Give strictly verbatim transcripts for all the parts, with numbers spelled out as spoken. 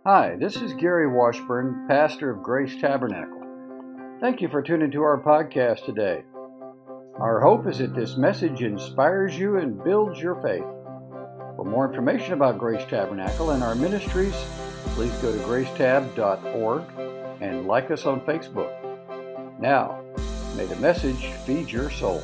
Hi, this is Gary Washburn, pastor of Grace Tabernacle. Thank you for tuning to our podcast today. Our hope is that this message inspires you and builds your faith. For more information about Grace Tabernacle and our ministries, please go to grace tab dot org and like us on Facebook. Now, may the message feed your soul.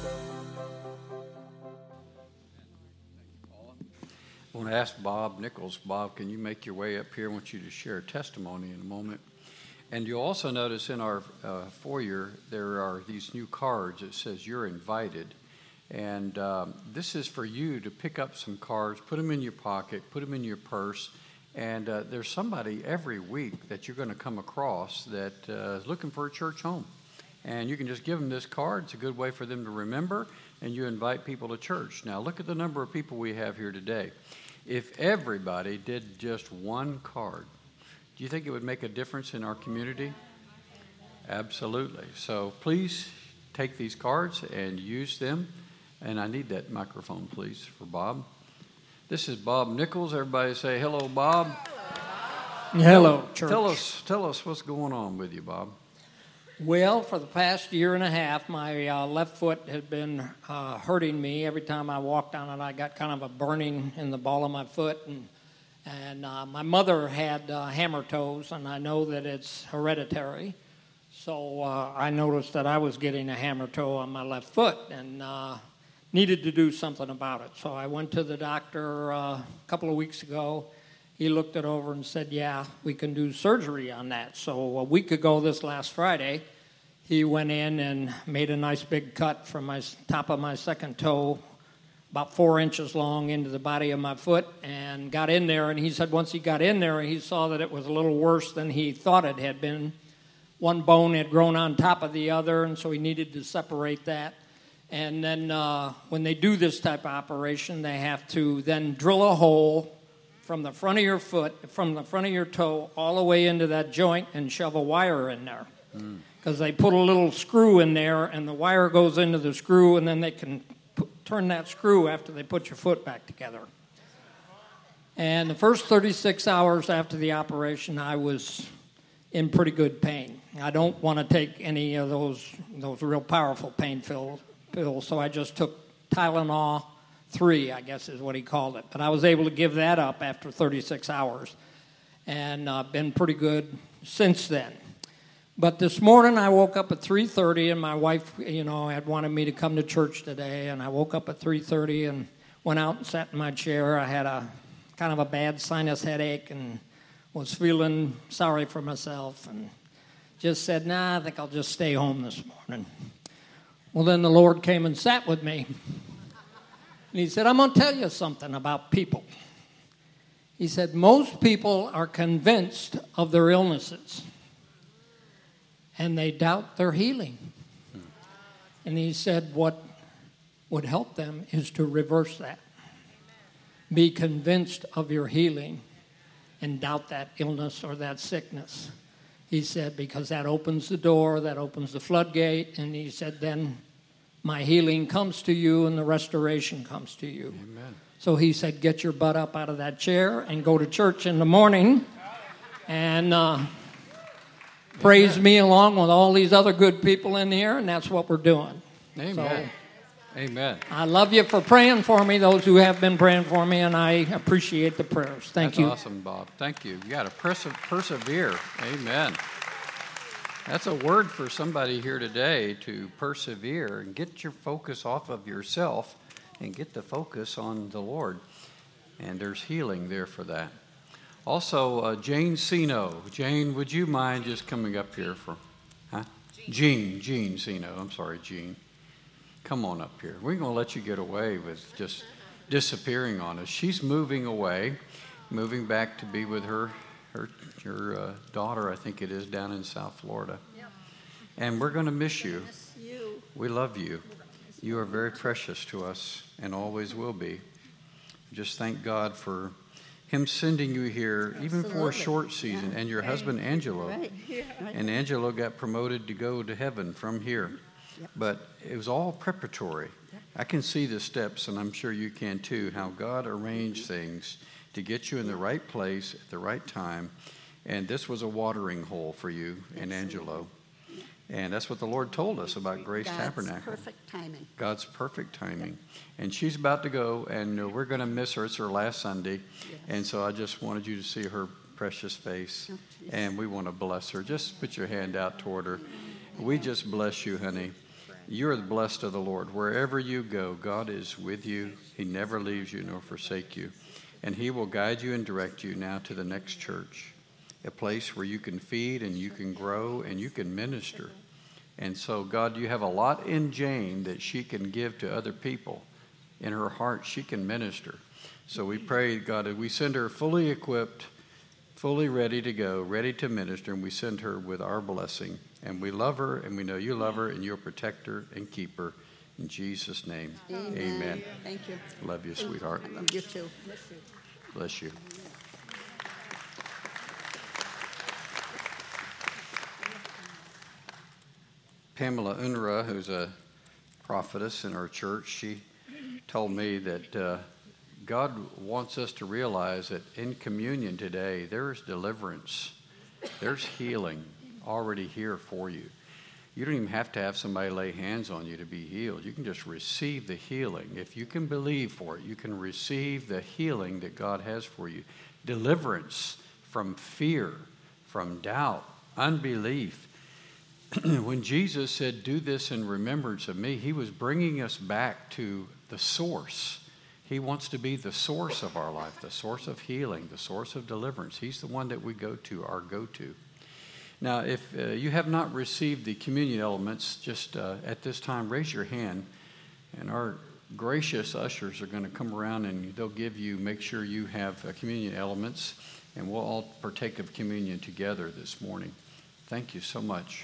I want to ask Bob Nichols. Bob, can you make your way up here? I want you to share a testimony in a moment. And you'll also notice in our uh, foyer there are these new cards that says you're invited. And um, this is for you to pick up some cards, put them in your pocket, put them in your purse. And uh, there's somebody every week that you're going to come across that uh, is looking for a church home. And you can just give them this card. It's a good way for them to remember. And you invite people to church. Now, look at the number of people we have here today. If everybody did just one card, do you think it would make a difference in our community? Absolutely. So please take these cards and use them. And I need that microphone, please, for Bob. This is Bob Nichols. Everybody say hello, Bob. Hello, church. Tell us, tell us what's going on with you, Bob. Well, for the past year and a half, my uh, left foot had been uh, hurting me. Every time I walked on it, I got kind of a burning in the ball of my foot. And, and uh, my mother had uh, hammer toes, and I know that it's hereditary. So uh, I noticed that I was getting a hammer toe on my left foot and uh, needed to do something about it. So I went to the doctor uh, a couple of weeks ago. He looked it over and said, yeah, we can do surgery on that. So a week ago, this last Friday, he went in and made a nice big cut from my top of my second toe, about four inches long, into the body of my foot, and got in there. And he said once he got in there, he saw that it was a little worse than he thought it had been. One bone had grown on top of the other, and so he needed to separate that. And then uh, when they do this type of operation, they have to then drill a hole from the front of your foot, from the front of your toe, all the way into that joint and shove a wire in there. Because mm. they put a little screw in there, and the wire goes into the screw, and then they can put, turn that screw after they put your foot back together. And the first thirty-six hours after the operation, I was in pretty good pain. I don't want to take any of those those real powerful pain pills, so I just took Tylenol three, I guess is what he called it. But I was able to give that up after thirty-six hours, and uh, been pretty good since then. But this morning I woke up at three thirty, and my wife, you know, had wanted me to come to church today, and I woke up at three thirty and went out and sat in my chair. I had a kind of a bad sinus headache and was feeling sorry for myself and just said, nah, I think I'll just stay home this morning. Well, then the Lord came and sat with me. And he said, I'm going to tell you something about people. He said, most people are convinced of their illnesses, and they doubt their healing. And he said, what would help them is to reverse that. Be convinced of your healing and doubt that illness or that sickness. He said, because that opens the door, that opens the floodgate, and he said, then my healing comes to you and the restoration comes to you. Amen. So he said, get your butt up out of that chair and go to church in the morning and uh, praise me along with all these other good people in here, and that's what we're doing. Amen. So, Amen. I love you for praying for me, those who have been praying for me, and I appreciate the prayers. Thank that's you. Awesome, Bob. Thank you. You got to perse- persevere. Amen. That's a word for somebody here today, to persevere and get your focus off of yourself and get the focus on the Lord. And there's healing there for that. Also, uh, Jane Sino. Jane, would you mind just coming up here for, huh? Jean, Jean Sino. I'm sorry, Jean. Come on up here. We're going to let you get away with just disappearing on us. She's moving away, moving back to be with her her your uh, daughter, I think it is, down in South Florida. Yep. And we're going to miss you. Miss you. We love you. You are very precious to us and always will be. Just thank God for him sending you here, even Absolutely. for a short season, yeah. and your right. husband, Angelo. Right. Yeah. And Angelo got promoted to go to heaven from here. Yep. But it was all preparatory. Yep. I can see the steps, and I'm sure you can too, how God arranged things to get you in the right place at the right time And this was a watering hole for you and Angelo. And that's what the Lord told us about Grace God's Tabernacle. perfect timing. God's perfect timing. And she's about to go, and uh, we're going to miss her. It's her last Sunday. Yes. And so I just wanted you to see her precious face. Oh, yes. And we want to bless her. Just put your hand out toward her. We just bless you, honey. You're the blessed of the Lord. Wherever you go, God is with you. He never leaves you nor forsake you. And he will guide you and direct you now to the next church, a place where you can feed and you can grow and you can minister. And so, God, you have a lot in Jane that she can give to other people. In her heart, she can minister. So we pray, God, that we send her fully equipped, fully ready to go, ready to minister, and we send her with our blessing. And we love her, and we know you love her, and you'll protect her and keep her. In Jesus' name, Amen. amen. Thank you. Love you, sweetheart. I love you too. Bless you. Pamela Unruh, who's a prophetess in our church, she told me that uh, God wants us to realize that in communion today, there is deliverance. There's healing already here for you. You don't even have to have somebody lay hands on you to be healed. You can just receive the healing. If you can believe for it, you can receive the healing that God has for you. Deliverance from fear, from doubt, unbelief. When Jesus said, do this in remembrance of me, he was bringing us back to the source. He wants to be the source of our life, the source of healing, the source of deliverance. He's the one that we go to, our go-to. Now, if uh, you have not received the communion elements, just uh, at this time, raise your hand, and our gracious ushers are going to come around and they'll give you, make sure you have uh, communion elements, and we'll all partake of communion together this morning. Thank you so much.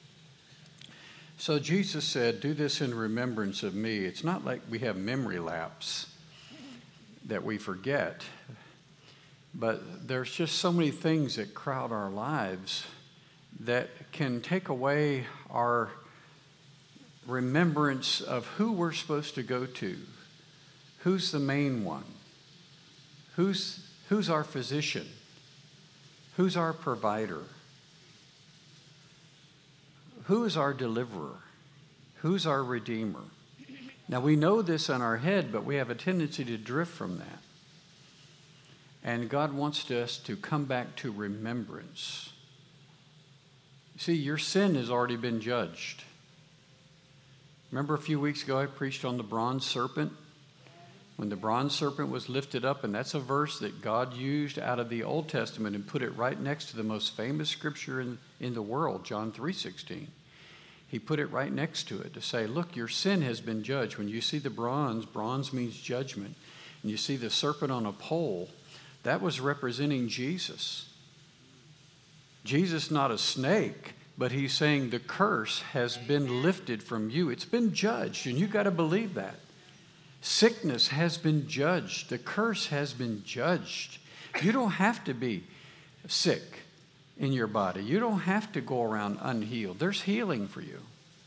So Jesus said, do this in remembrance of me. It's not like we have memory lapse that we forget, but there's just so many things that crowd our lives that can take away our remembrance of who we're supposed to go to. Who's the main one? Who's, who's our physician? Who's our provider? Who is our deliverer? Who's our redeemer? Now, we know this in our head, but we have a tendency to drift from that. And God wants us to come back to remembrance. See, your sin has already been judged. Remember a few weeks ago I preached on the bronze serpent? When the bronze serpent was lifted up, and that's a verse that God used out of the Old Testament and put it right next to the most famous scripture in, in the world, John three sixteen. He put it right next to it to say, look, your sin has been judged. When you see the bronze, bronze means judgment, and you see the serpent on a pole, that was representing Jesus. Jesus, not a snake, but he's saying the curse has been lifted from you. It's been judged, and you've got to believe that. Sickness has been judged. The curse has been judged. You don't have to be sick in your body. You don't have to go around unhealed. There's healing for you.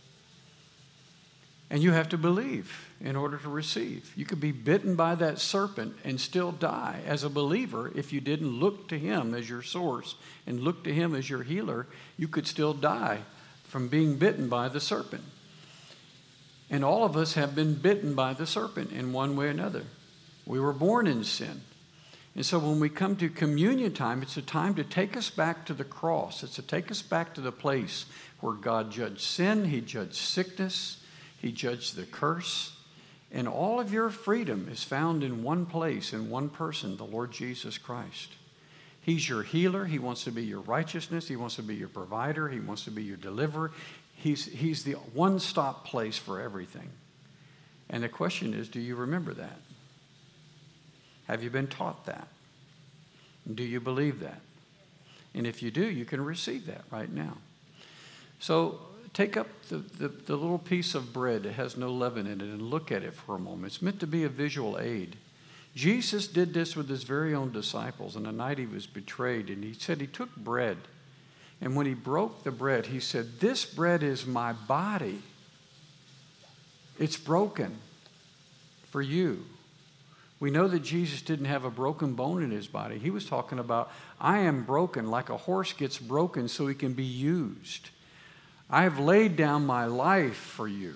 And you have to believe in order to receive. You could be bitten by that serpent and still die as a believer if you didn't look to him as your source and look to him as your healer. You could still die from being bitten by the serpent. And all of us have been bitten by the serpent in one way or another. We were born in sin. And so when we come to communion time, it's a time to take us back to the cross. It's to take us back to the place where God judged sin, he judged sickness, he judged the curse. And all of your freedom is found in one place, in one person, the Lord Jesus Christ. He's your healer. He wants to be your righteousness. He wants to be your provider. He wants to be your deliverer. He's, he's the one-stop place for everything. And the question is, do you remember that? Have you been taught that? Do you believe that? And if you do, you can receive that right now. So take up the, the, the little piece of bread that has no leaven in it and look at it for a moment. It's meant to be a visual aid. Jesus did this with his very own disciples on the night he was betrayed. And he said he took bread. And when he broke the bread, he said, this bread is my body. It's broken for you. We know that Jesus didn't have a broken bone in his body. He was talking about, I am broken like a horse gets broken so he can be used. I have laid down my life for you.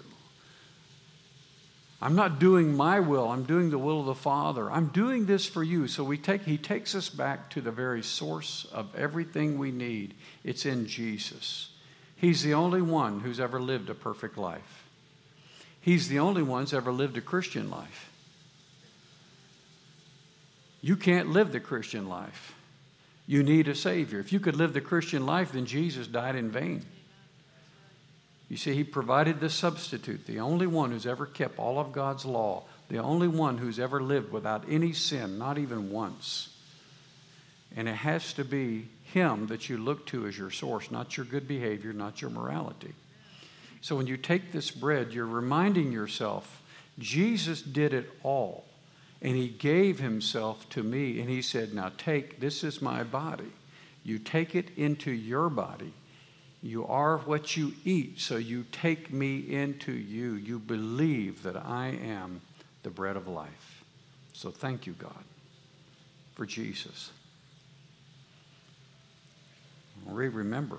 I'm not doing my will. I'm doing the will of the Father. I'm doing this for you. So we take, he takes us back to the very source of everything we need. It's in Jesus. He's the only one who's ever lived a perfect life. He's the only one who's ever lived a Christian life. You can't live the Christian life. You need a Savior. If you could live the Christian life, then Jesus died in vain. You see, he provided the substitute, the only one who's ever kept all of God's law, the only one who's ever lived without any sin, not even once. And it has to be him that you look to as your source, not your good behavior, not your morality. So when you take this bread, you're reminding yourself, Jesus did it all. And he gave himself to me. And he said, now take, this is my body. You take it into your body. You are what you eat, so you take me into you. You believe that I am the bread of life. So thank you, God, for Jesus. We remember.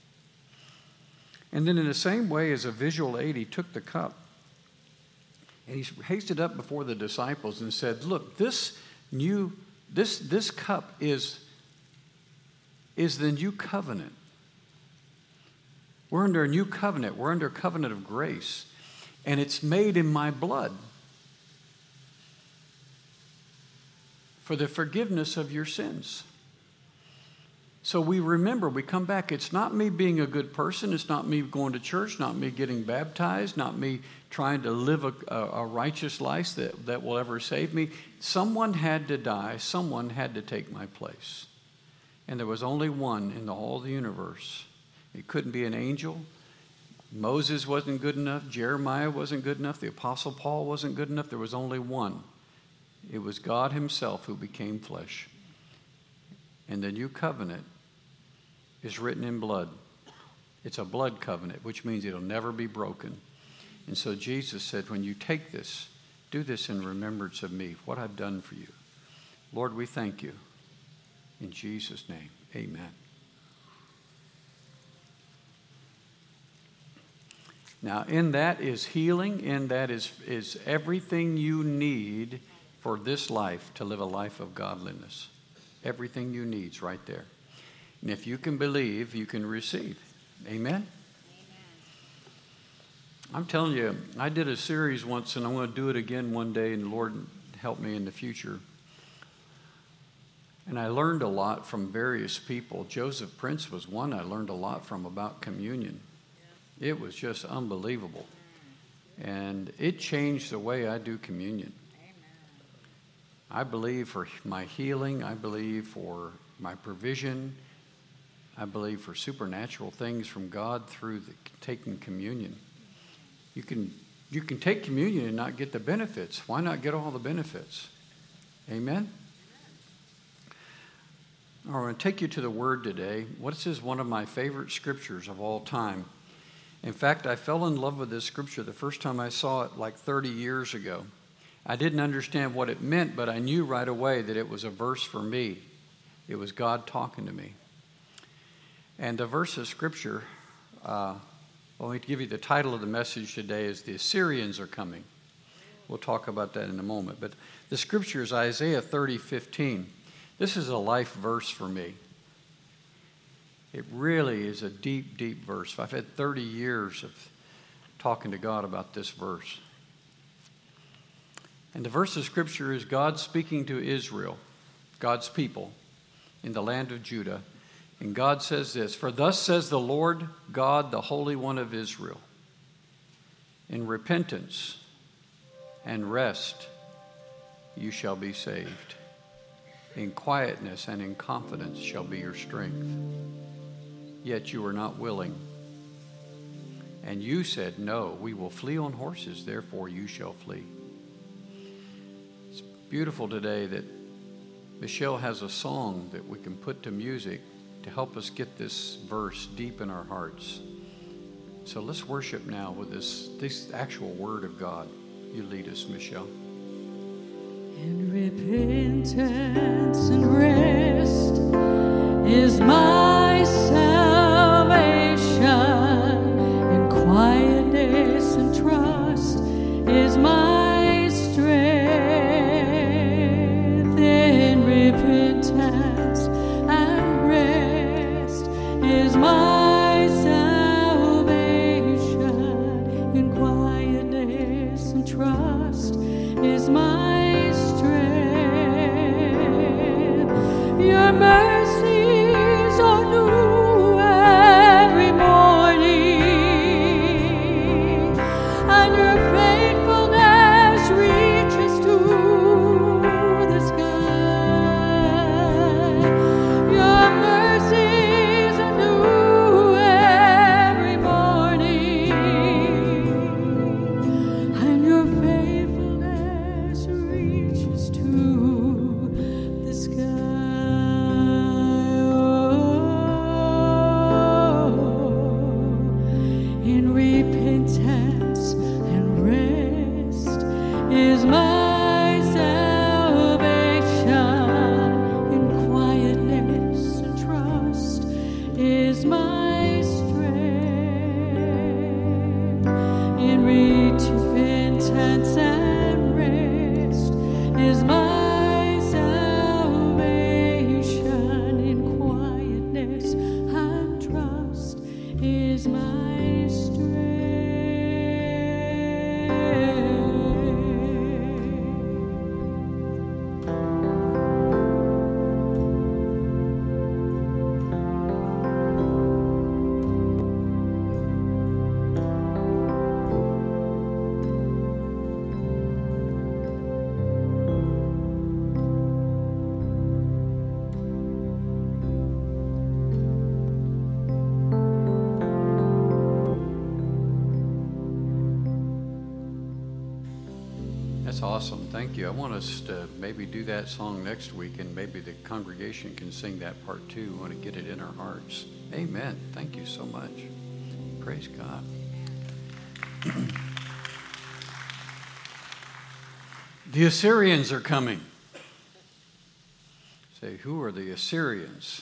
And then in the same way as a visual aid, he took the cup and he raised it up before the disciples and said, look, this new, this, this cup is, is the new covenant. We're under a new covenant. We're under a covenant of grace. And it's made in my blood for the forgiveness of your sins. So we remember, we come back. It's not me being a good person. It's not me going to church, not me getting baptized, not me trying to live a, a, a righteous life that, that will ever save me. Someone had to die. Someone had to take my place. And there was only one in the whole of the universe. It couldn't be an angel. Moses wasn't good enough. Jeremiah wasn't good enough. The Apostle Paul wasn't good enough. There was only one. It was God himself who became flesh. And the new covenant is written in blood. It's a blood covenant, which means it'll never be broken. And so Jesus said, when you take this, do this in remembrance of me, what I've done for you. Lord, we thank you. In Jesus' name, amen. Now, in that is healing, in that is, is everything you need for this life to live a life of godliness. Everything you need is right there. And if you can believe, you can receive. Amen? Amen? I'm telling you, I did a series once, and I'm going to do it again one day, and the Lord help me in the future. And I learned a lot from various people. Joseph Prince was one I learned a lot from about communion. It was just unbelievable. And it changed the way I do communion. I believe for my healing. I believe for my provision. I believe for supernatural things from God through the, taking communion. You can, you can take communion and not get the benefits. Why not get all the benefits? Amen? I want to take you to the Word today. What is one of my favorite scriptures of all time? In fact, I fell in love with this scripture the first time I saw it like thirty years ago. I didn't understand what it meant, but I knew right away that it was a verse for me. It was God talking to me. And the verse of scripture, uh, let me give you the title of the message today is The Assyrians Are Coming. We'll talk about that in a moment. But the scripture is Isaiah thirty fifteen. This is a life verse for me. It really is a deep, deep verse. I've had thirty years of talking to God about this verse. And the verse of Scripture is God speaking to Israel, God's people, in the land of Judah. And God says this, "For thus says the Lord God, the Holy One of Israel, in repentance and rest you shall be saved. In quietness and in confidence shall be your strength. Yet you are not willing. And you said, no, we will flee on horses, therefore you shall flee." It's beautiful today that Michelle has a song that we can put to music to help us get this verse deep in our hearts. So let's worship now with this, this actual word of God. You lead us, Michelle. In repentance and rest is my salvation, in quietness and trust is my strength. In repentance and rest is my salvation, in quietness and trust is my strength. Your mercies are new every morning, and your faithfulness reaches to the sky. Your mercies are new every morning, and your faithfulness reaches to the sky. In repentance and rest is my salvation, in quietness and trust is my strength. In repentance and rest is my salvation, in quietness and trust is my strength. That's awesome. Thank you. I want us to maybe do that song next week, and maybe the congregation can sing that part too. We want to get it in our hearts. Amen. Thank you so much. Praise God. The Assyrians are coming. Say, who are the Assyrians?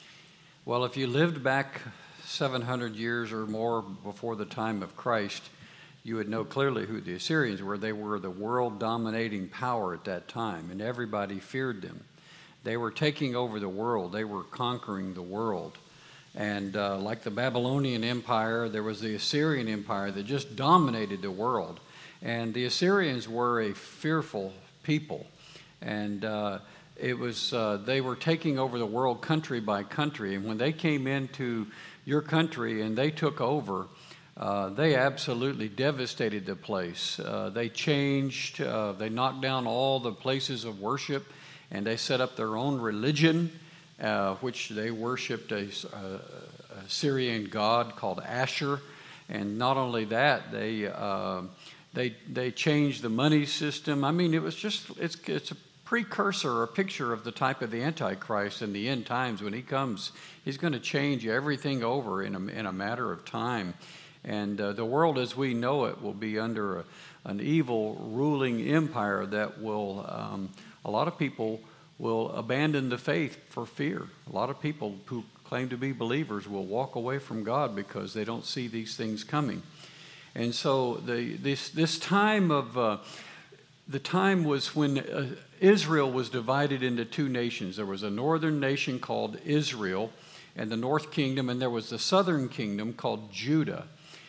Well, if you lived back seven hundred years or more before the time of Christ, you would know clearly who the Assyrians were. They were the world-dominating power at that time, and everybody feared them. They were taking over the world. They were conquering the world. And uh, like the Babylonian Empire, there was the Assyrian Empire that just dominated the world. And the Assyrians were a fearful people. And uh, it was uh, they were taking over the world country by country. And when they came into your country and they took over, Uh, they absolutely devastated the place. Uh, they changed, uh, they knocked down all the places of worship, and they set up their own religion, uh, which they worshipped a, a, a Syrian god called Asher. And not only that, they uh, they they changed the money system. I mean, it was just it's it's a precursor, a picture of the type of the Antichrist in the end times. When he comes, he's going to change everything over in a in a matter of time. And uh, the world as we know it will be under a, an evil ruling empire that will, um, a lot of people will abandon the faith for fear. A lot of people who claim to be believers will walk away from God because they don't see these things coming. And so the, this, this time of, uh, the time was when uh, Israel was divided into two nations. There was a northern nation called Israel and the north kingdom, and there was the southern kingdom called Judah.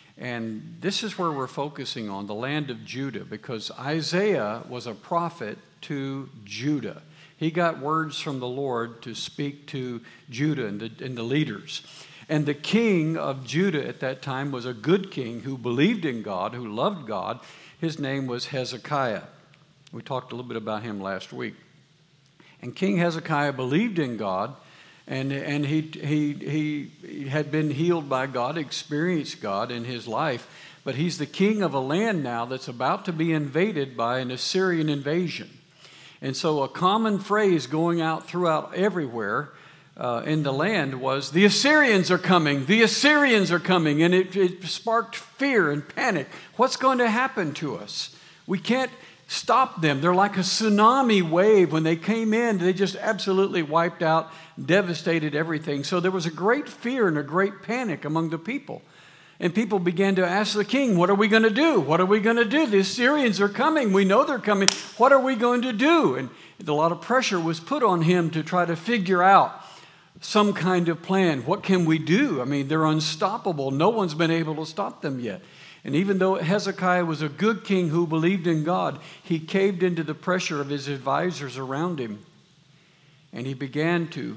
And this is where we're focusing on, the land of Judah, because Isaiah was a prophet to Judah. He got words from the Lord to speak to Judah and the, and the leaders. And the king of Judah at that time was a good king who believed in God, who loved God. His name was Hezekiah. We talked a little bit about him last week. And King Hezekiah believed in God, and, and he, he, he had been healed by God, experienced God in his life. But he's the king of a land now that's about to be invaded by an Assyrian invasion. And so a common phrase going out throughout everywhere uh, in the land was, the Assyrians are coming, the Assyrians are coming. And it, it sparked fear and panic. What's going to happen to us? We can't stop them. They're like a tsunami wave. When they came in, they just absolutely wiped out, devastated everything. So there was a great fear and a great panic among the people. And people began to ask the king, what are we going to do? What are we going to do? The Assyrians are coming. We know they're coming. What are we going to do? And a lot of pressure was put on him to try to figure out some kind of plan. What can we do? I mean, they're unstoppable. No one's been able to stop them yet. And even though Hezekiah was a good king who believed in God, he caved into the pressure of his advisors around him. And he began to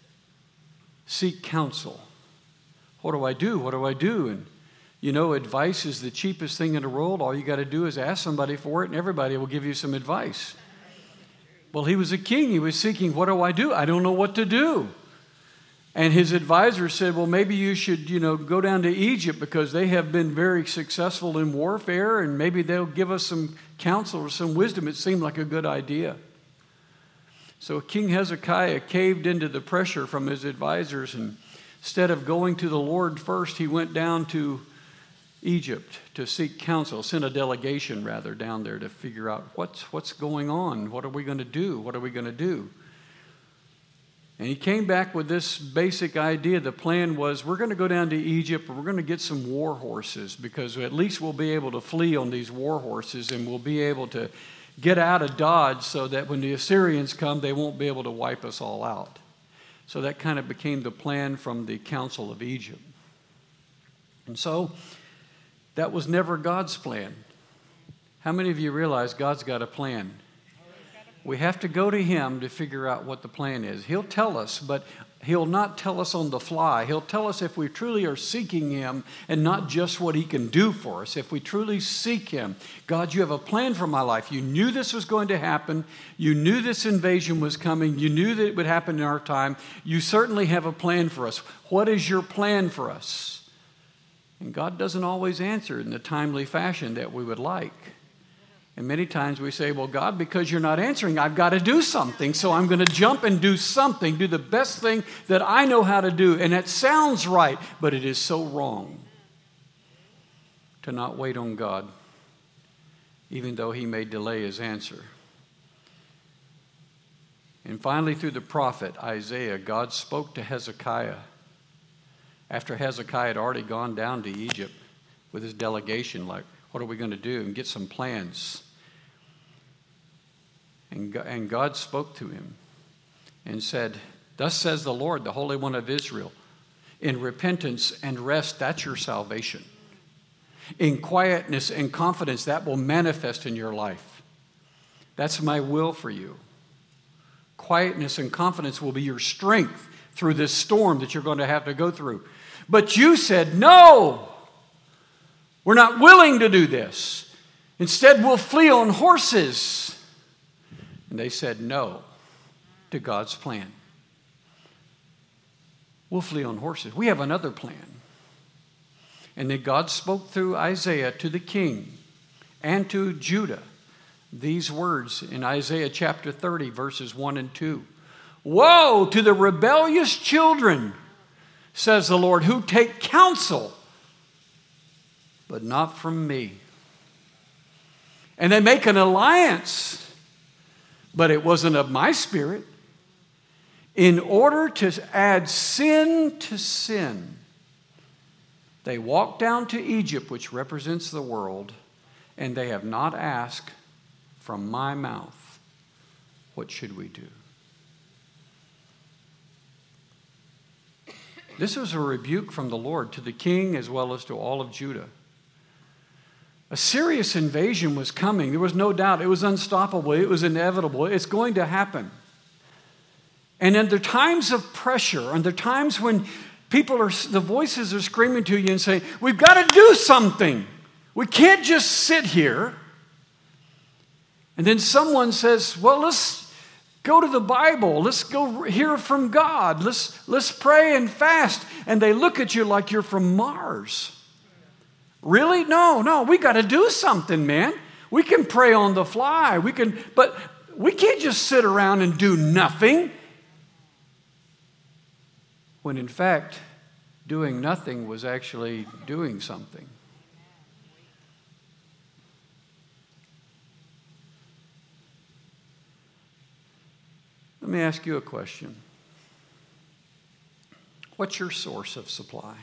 seek counsel. What do I do? What do I do? And you know, advice is the cheapest thing in the world. All you got to do is ask somebody for it, and everybody will give you some advice. Well, he was a king. He was seeking, what do I do? I don't know what to do. And his advisor said, well, maybe you should, you know, go down to Egypt because they have been very successful in warfare, and maybe they'll give us some counsel or some wisdom. It seemed like a good idea. So King Hezekiah caved into the pressure from his advisors, and instead of going to the Lord first, he went down to Egypt to seek counsel, sent a delegation rather down there to figure out what's, what's going on. What are we going to do? What are we going to do? And he came back with this basic idea. The plan was, we're going to go down to Egypt and we're going to get some war horses because at least we'll be able to flee on these war horses and we'll be able to get out of Dodge so that when the Assyrians come, they won't be able to wipe us all out. So that kind of became the plan from the Council of Egypt. And so that was never God's plan. How many of you realize God's got a plan? We have to go to Him to figure out what the plan is. He'll tell us, but He'll not tell us on the fly. He'll tell us if we truly are seeking Him and not just what He can do for us. If we truly seek Him, God, you have a plan for my life. You knew this was going to happen. You knew this invasion was coming. You knew that it would happen in our time. You certainly have a plan for us. What is your plan for us? And God doesn't always answer in the timely fashion that we would like. And many times we say, well, God, because you're not answering, I've got to do something. So I'm going to jump and do something, do the best thing that I know how to do. And that sounds right, but it is so wrong to not wait on God, even though He may delay His answer. And finally, through the prophet Isaiah, God spoke to Hezekiah after Hezekiah had already gone down to Egypt with his delegation, like, what are we going to do? And get some plans. And God spoke to him and said, thus says the Lord, the Holy One of Israel, in repentance and rest, that's your salvation. In quietness and confidence, that will manifest in your life. That's my will for you. Quietness and confidence will be your strength through this storm that you're going to have to go through. But you said, no, we're not willing to do this. Instead, we'll flee on horses. And they said no to God's plan. We'll flee on horses. We have another plan. And then God spoke through Isaiah to the king and to Judah these words in Isaiah chapter thirty, verses one and two. Woe to the rebellious children, says the Lord, who take counsel, but not from me. And they make an alliance, but it wasn't of my spirit, in order to add sin to sin. They walk down to Egypt, which represents the world, and they have not asked from my mouth, what should we do? This was a rebuke from the Lord to the king as well as to all of Judah. A serious invasion was coming. There was no doubt. It was unstoppable. It was inevitable. It's going to happen. And in the times of pressure, and the times when people are, the voices are screaming to you and saying, we've got to do something. We can't just sit here. And then someone says, well, let's go to the Bible. Let's go hear from God. Let's, let's pray and fast. And they look at you like you're from Mars. Really? No, no, we got to do something, man. We can pray on the fly. We can, but we can't just sit around and do nothing. When in fact, doing nothing was actually doing something. Let me ask you a question. What's your source of supply?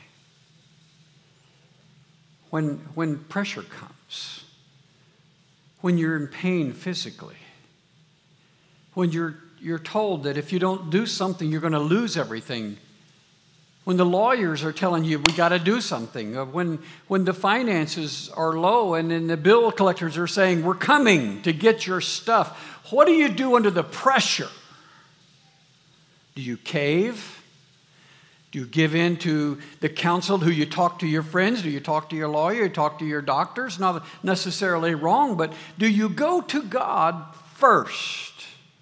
When, when pressure comes, when you're in pain physically, when you're, you're told that if you don't do something, you're going to lose everything, when the lawyers are telling you, we got to do something, when, when the finances are low and then the bill collectors are saying, we're coming to get your stuff, what do you do under the pressure? Do you cave? Do you give in to the counsel? Do you talk to your friends? Do you talk to your lawyer? You talk to your doctors? Not necessarily wrong, but do you go to God first?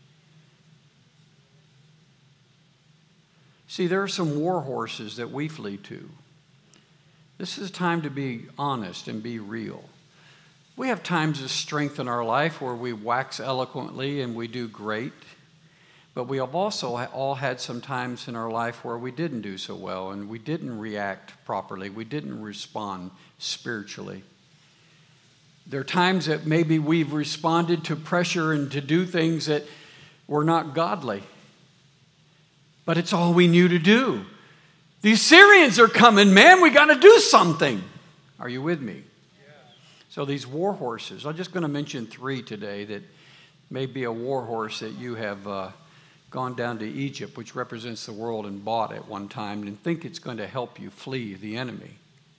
See, there are some war horses that we flee to. This is a time to be honest and be real. We have times of strength in our life where we wax eloquently and we do great. But we have also all had some times in our life where we didn't do so well and we didn't react properly. We didn't respond spiritually. There are times that maybe we've responded to pressure and to do things that were not godly. But it's all we knew to do. These Syrians are coming, man. We got to do something. Are you with me? Yeah. So these war horses, I'm just going to mention three today that may be a war horse that you have uh, gone down to Egypt, which represents the world, and bought at one time and think it's going to help you flee the enemy.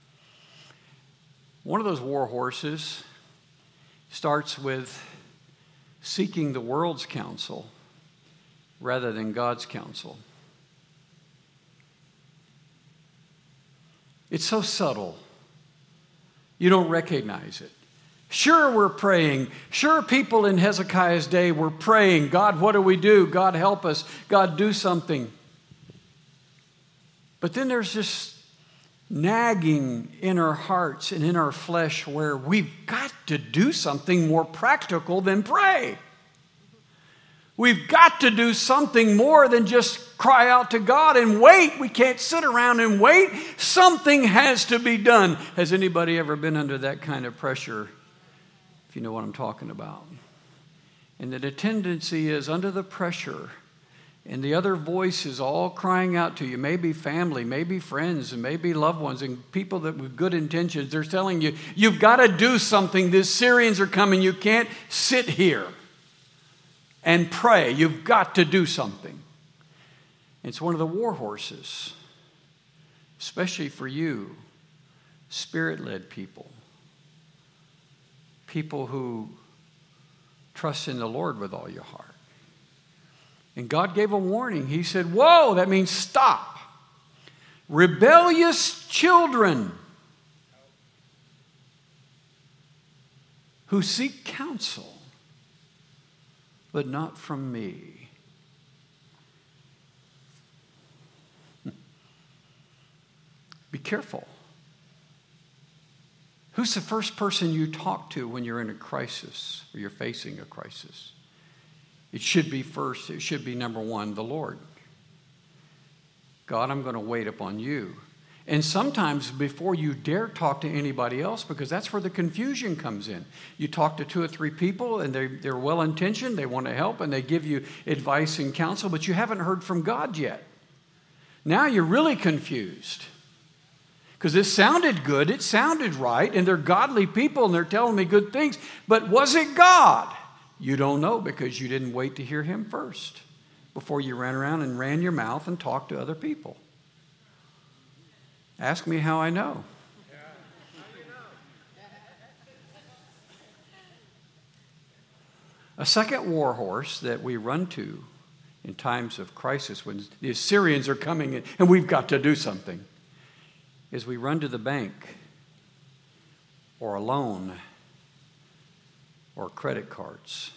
One of those war horses starts with seeking the world's counsel rather than God's counsel. It's so subtle. You don't recognize it. Sure, we're praying. Sure, people in Hezekiah's day were praying, God, what do we do? God, help us. God, do something. But then there's this nagging in our hearts and in our flesh where we've got to do something more practical than pray. We've got to do something more than just cry out to God and wait. We can't sit around and wait. Something has to be done. Has anybody ever been under that kind of pressure? If you know what I'm talking about. And that the tendency is under the pressure and the other voices all crying out to you, maybe family, maybe friends, and maybe loved ones, and people that with good intentions, they're telling you, you've got to do something. The Syrians are coming. You can't sit here and pray. You've got to do something. It's one of the war horses, especially for you, Spirit-led people. People who trust in the Lord with all your heart. And God gave a warning. He said, whoa, that means stop. Rebellious children who seek counsel, but not from me. Be careful. Who's the first person you talk to when you're in a crisis or you're facing a crisis? It should be first, it should be number one, the Lord. God, I'm going to wait upon you. And sometimes before you dare talk to anybody else, because that's where the confusion comes in. You talk to two or three people and they're, they're well-intentioned, they want to help, and they give you advice and counsel, but you haven't heard from God yet. Now you're really confused. Because it sounded good, it sounded right, and they're godly people and they're telling me good things, but was it God? You don't know because you didn't wait to hear him first before you ran around and ran your mouth and talked to other people. Ask me how I know. A second war horse that we run to in times of crisis when the Assyrians are coming in and we've got to do something is we run to the bank or a loan or credit cards.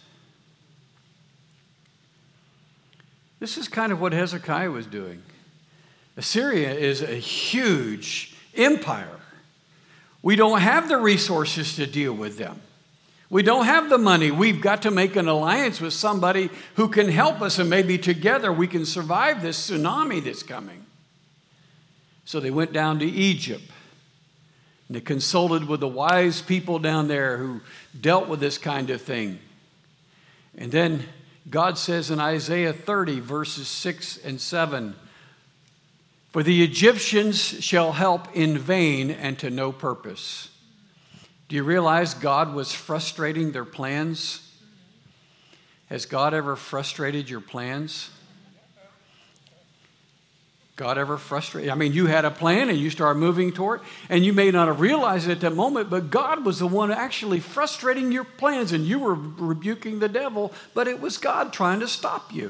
This is kind of what Hezekiah was doing. Assyria is a huge empire. We don't have the resources to deal with them. We don't have the money. We've got to make an alliance with somebody who can help us, and maybe together we can survive this tsunami that's coming. So they went down to Egypt. And they consulted with the wise people down there who dealt with this kind of thing. And then God says in Isaiah thirty, verses six and seven, "For the Egyptians shall help in vain and to no purpose." Do you realize God was frustrating their plans? Has God ever frustrated your plans? God ever frustrated? I mean, you had a plan and you started moving toward it, and you may not have realized it at that moment, but God was the one actually frustrating your plans, and you were rebuking the devil, but it was God trying to stop you.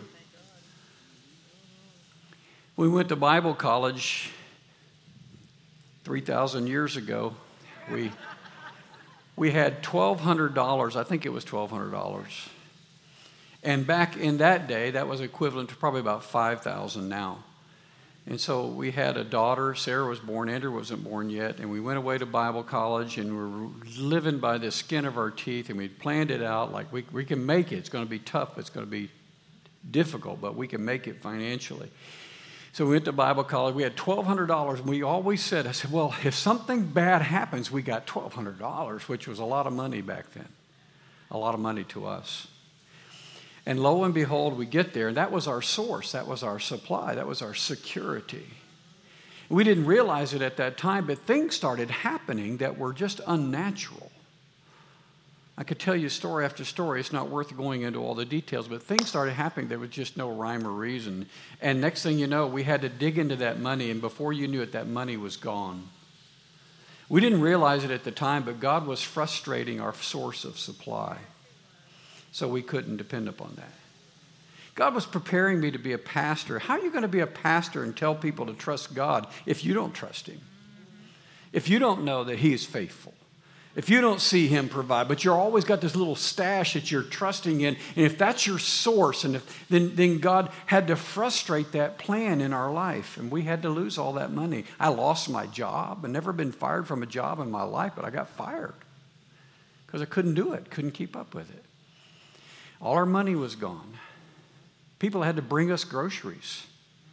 We went to Bible college three thousand years ago. We, we had twelve hundred dollars. I think it was twelve hundred dollars. And back in that day, that was equivalent to probably about five thousand dollars now. And so we had a daughter. Sarah was born. Andrew wasn't born yet. And we went away to Bible college, and we were living by the skin of our teeth, and we planned it out like we, we can make it. It's going to be tough. It's going to be difficult, but we can make it financially. So we went to Bible college. We had twelve hundred dollars. And we always said, I said, well, if something bad happens, we got twelve hundred dollars, which was a lot of money back then, a lot of money to us. And lo and behold, we get there, and that was our source. That was our supply. That was our security. We didn't realize it at that time, but things started happening that were just unnatural. I could tell you story after story. It's not worth going into all the details, but things started happening. There was just no rhyme or reason. And next thing you know, we had to dig into that money, and before you knew it, that money was gone. We didn't realize it at the time, but God was frustrating our source of supply. So we couldn't depend upon that. God was preparing me to be a pastor. How are you going to be a pastor and tell people to trust God if you don't trust Him? If you don't know that He is faithful? If you don't see Him provide, but you're always got this little stash that you're trusting in, and if that's your source, and if, then, then God had to frustrate that plan in our life, and we had to lose all that money. I lost my job. I've never been fired from a job in my life, but I got fired because I couldn't do it, couldn't keep up with it. All our money was gone. People had to bring us groceries.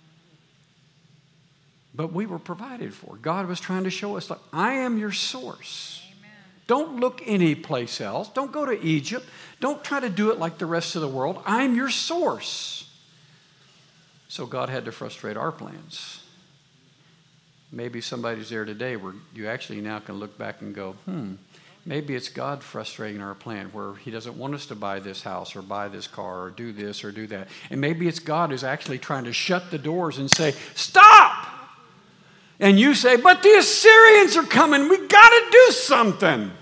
But we were provided for. God was trying to show us, look, I am your source. Amen. Don't look anyplace else. Don't go to Egypt. Don't try to do it like the rest of the world. I'm your source. So God had to frustrate our plans. Maybe somebody's there today where you actually now can look back and go, hmm, maybe it's God frustrating our plan where He doesn't want us to buy this house or buy this car or do this or do that. And maybe it's God who's actually trying to shut the doors and say, stop! And you say, but the Assyrians are coming. We got to do something.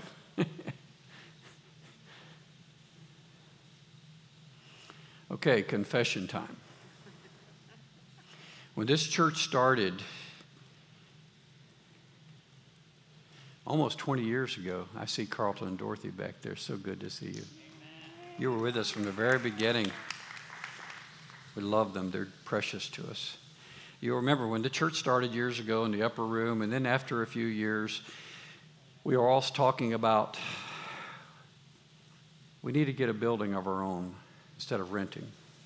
Okay, confession time. When this church started, almost twenty years ago, I see Carlton and Dorothy back there. So good to see you. You were with us from the very beginning. We love them. They're precious to us. You'll remember when the church started years ago in the upper room, and then after a few years, we were all talking about we need to get a building of our own instead of renting.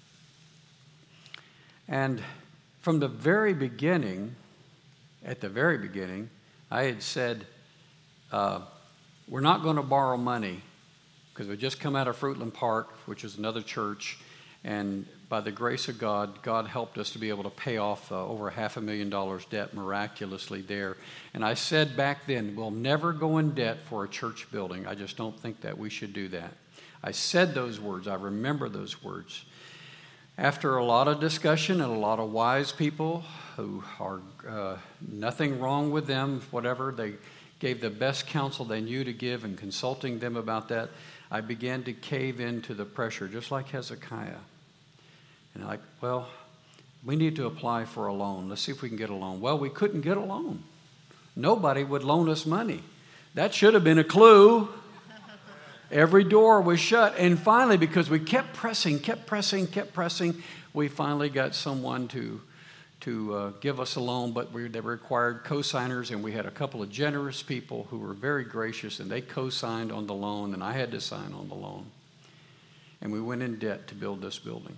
And from the very beginning, at the very beginning, I had said, Uh, we're not going to borrow money because we just come out of Fruitland Park, which is another church, and by the grace of God, God helped us to be able to pay off uh, over half a million dollars debt miraculously there. And I said back then, we'll never go in debt for a church building. I just don't think that we should do that. I said those words. I remember those words. After a lot of discussion and a lot of wise people who are uh, nothing wrong with them, whatever, they gave the best counsel they knew to give, and consulting them about that, I began to cave into the pressure, just like Hezekiah. And I'm like, well, we need to apply for a loan. Let's see if we can get a loan. Well, we couldn't get a loan. Nobody would loan us money. That should have been a clue. Every door was shut. And finally, because we kept pressing, kept pressing, kept pressing, we finally got someone to to uh, give us a loan, but we, they required co-signers, and we had a couple of generous people who were very gracious, and they co-signed on the loan, and I had to sign on the loan. And we went in debt to build this building.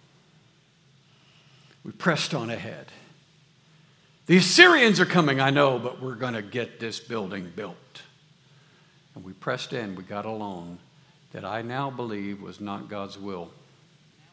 We pressed on ahead. The Assyrians are coming, I know, but we're going to get this building built. And we pressed in. We got a loan that I now believe was not God's will.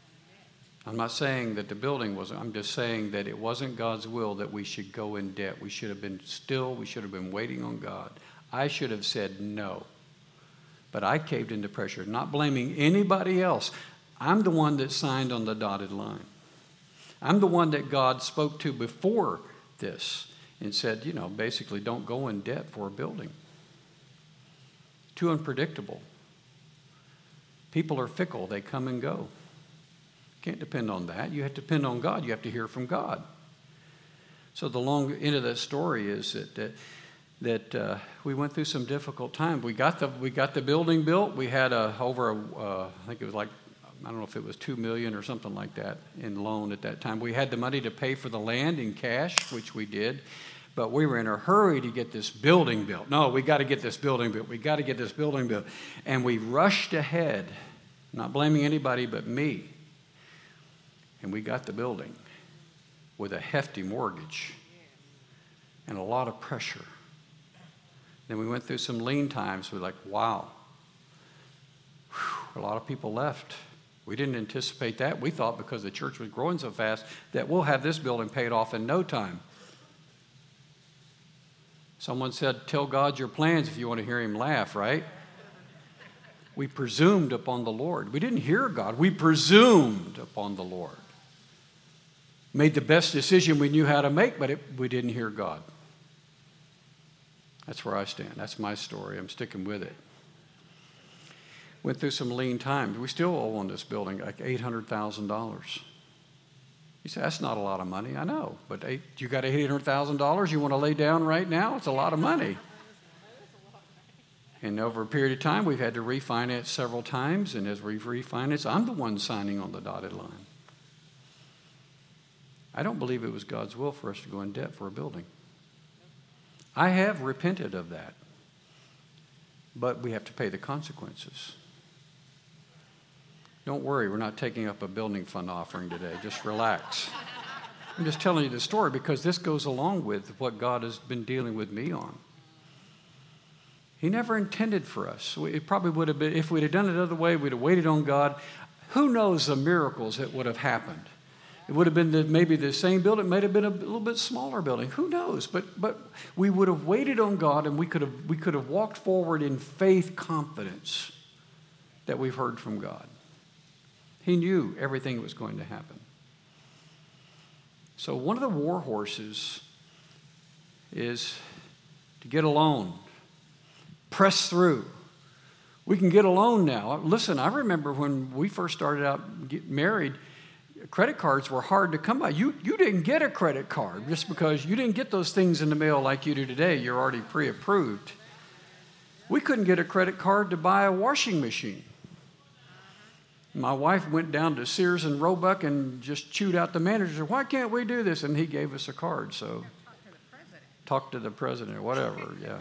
I'm not saying that the building wasn't, I'm just saying that it wasn't God's will that we should go in debt. We should have been still, we should have been waiting on God. I should have said no. But I caved into pressure, not blaming anybody else. I'm the one that signed on the dotted line. I'm the one that God spoke to before this and said, you know, basically don't go in debt for a building. Too unpredictable. People are fickle. They come and go. Can't depend on that. You have to depend on God. You have to hear from God. So the long end of that story is that that, that uh, we went through some difficult times. We got the we got the building built. We had a, over a uh, I think it was like I don't know if it was two million or something like that in loan at that time. We had the money to pay for the land in cash, which we did. But we were in a hurry to get this building built. No, we got to get this building built. We got to get this building built. And we rushed ahead, not blaming anybody but me. And we got the building with a hefty mortgage and a lot of pressure. Then we went through some lean times. We're like, wow. Whew, a lot of people left. We didn't anticipate that. We thought because the church was growing so fast that we'll have this building paid off in no time. Someone said, tell God your plans if you want to hear him laugh, right? We presumed upon the Lord. We didn't hear God. We presumed upon the Lord. Made the best decision we knew how to make, but it, we didn't hear God. That's where I stand. That's my story. I'm sticking with it. Went through some lean times. We still owe on this building like eight hundred thousand dollars. You say, that's not a lot of money. I know. But eight, you got eight hundred thousand dollars you want to lay down right now? It's a lot of money. And over a period of time, we've had to refinance several times. And as we've refinanced, I'm the one signing on the dotted line. I don't believe it was God's will for us to go in debt for a building. I have repented of that. But we have to pay the consequences. Don't worry, we're not taking up a building fund offering today. Just relax. I'm just telling you the story because this goes along with what God has been dealing with me on. He never intended for us. It probably would have been, if we'd have done it the other way, we'd have waited on God. Who knows the miracles that would have happened? It would have been the, maybe the same building. It might have been a little bit smaller building. Who knows? But but we would have waited on God, and we could have we could have walked forward in faith, confidence that we've heard from God. He knew everything was going to happen. So one of the war horses is to get a loan, press through. We can get a loan now. Listen, I remember when we first started out getting married. Credit cards were hard to come by. You you didn't get a credit card just because you didn't get those things in the mail like you do today. You're already pre-approved. We couldn't get a credit card to buy a washing machine. My wife went down to Sears and Roebuck and just chewed out the manager. Why can't we do this? And he gave us a card. So talk to the president, whatever, yeah.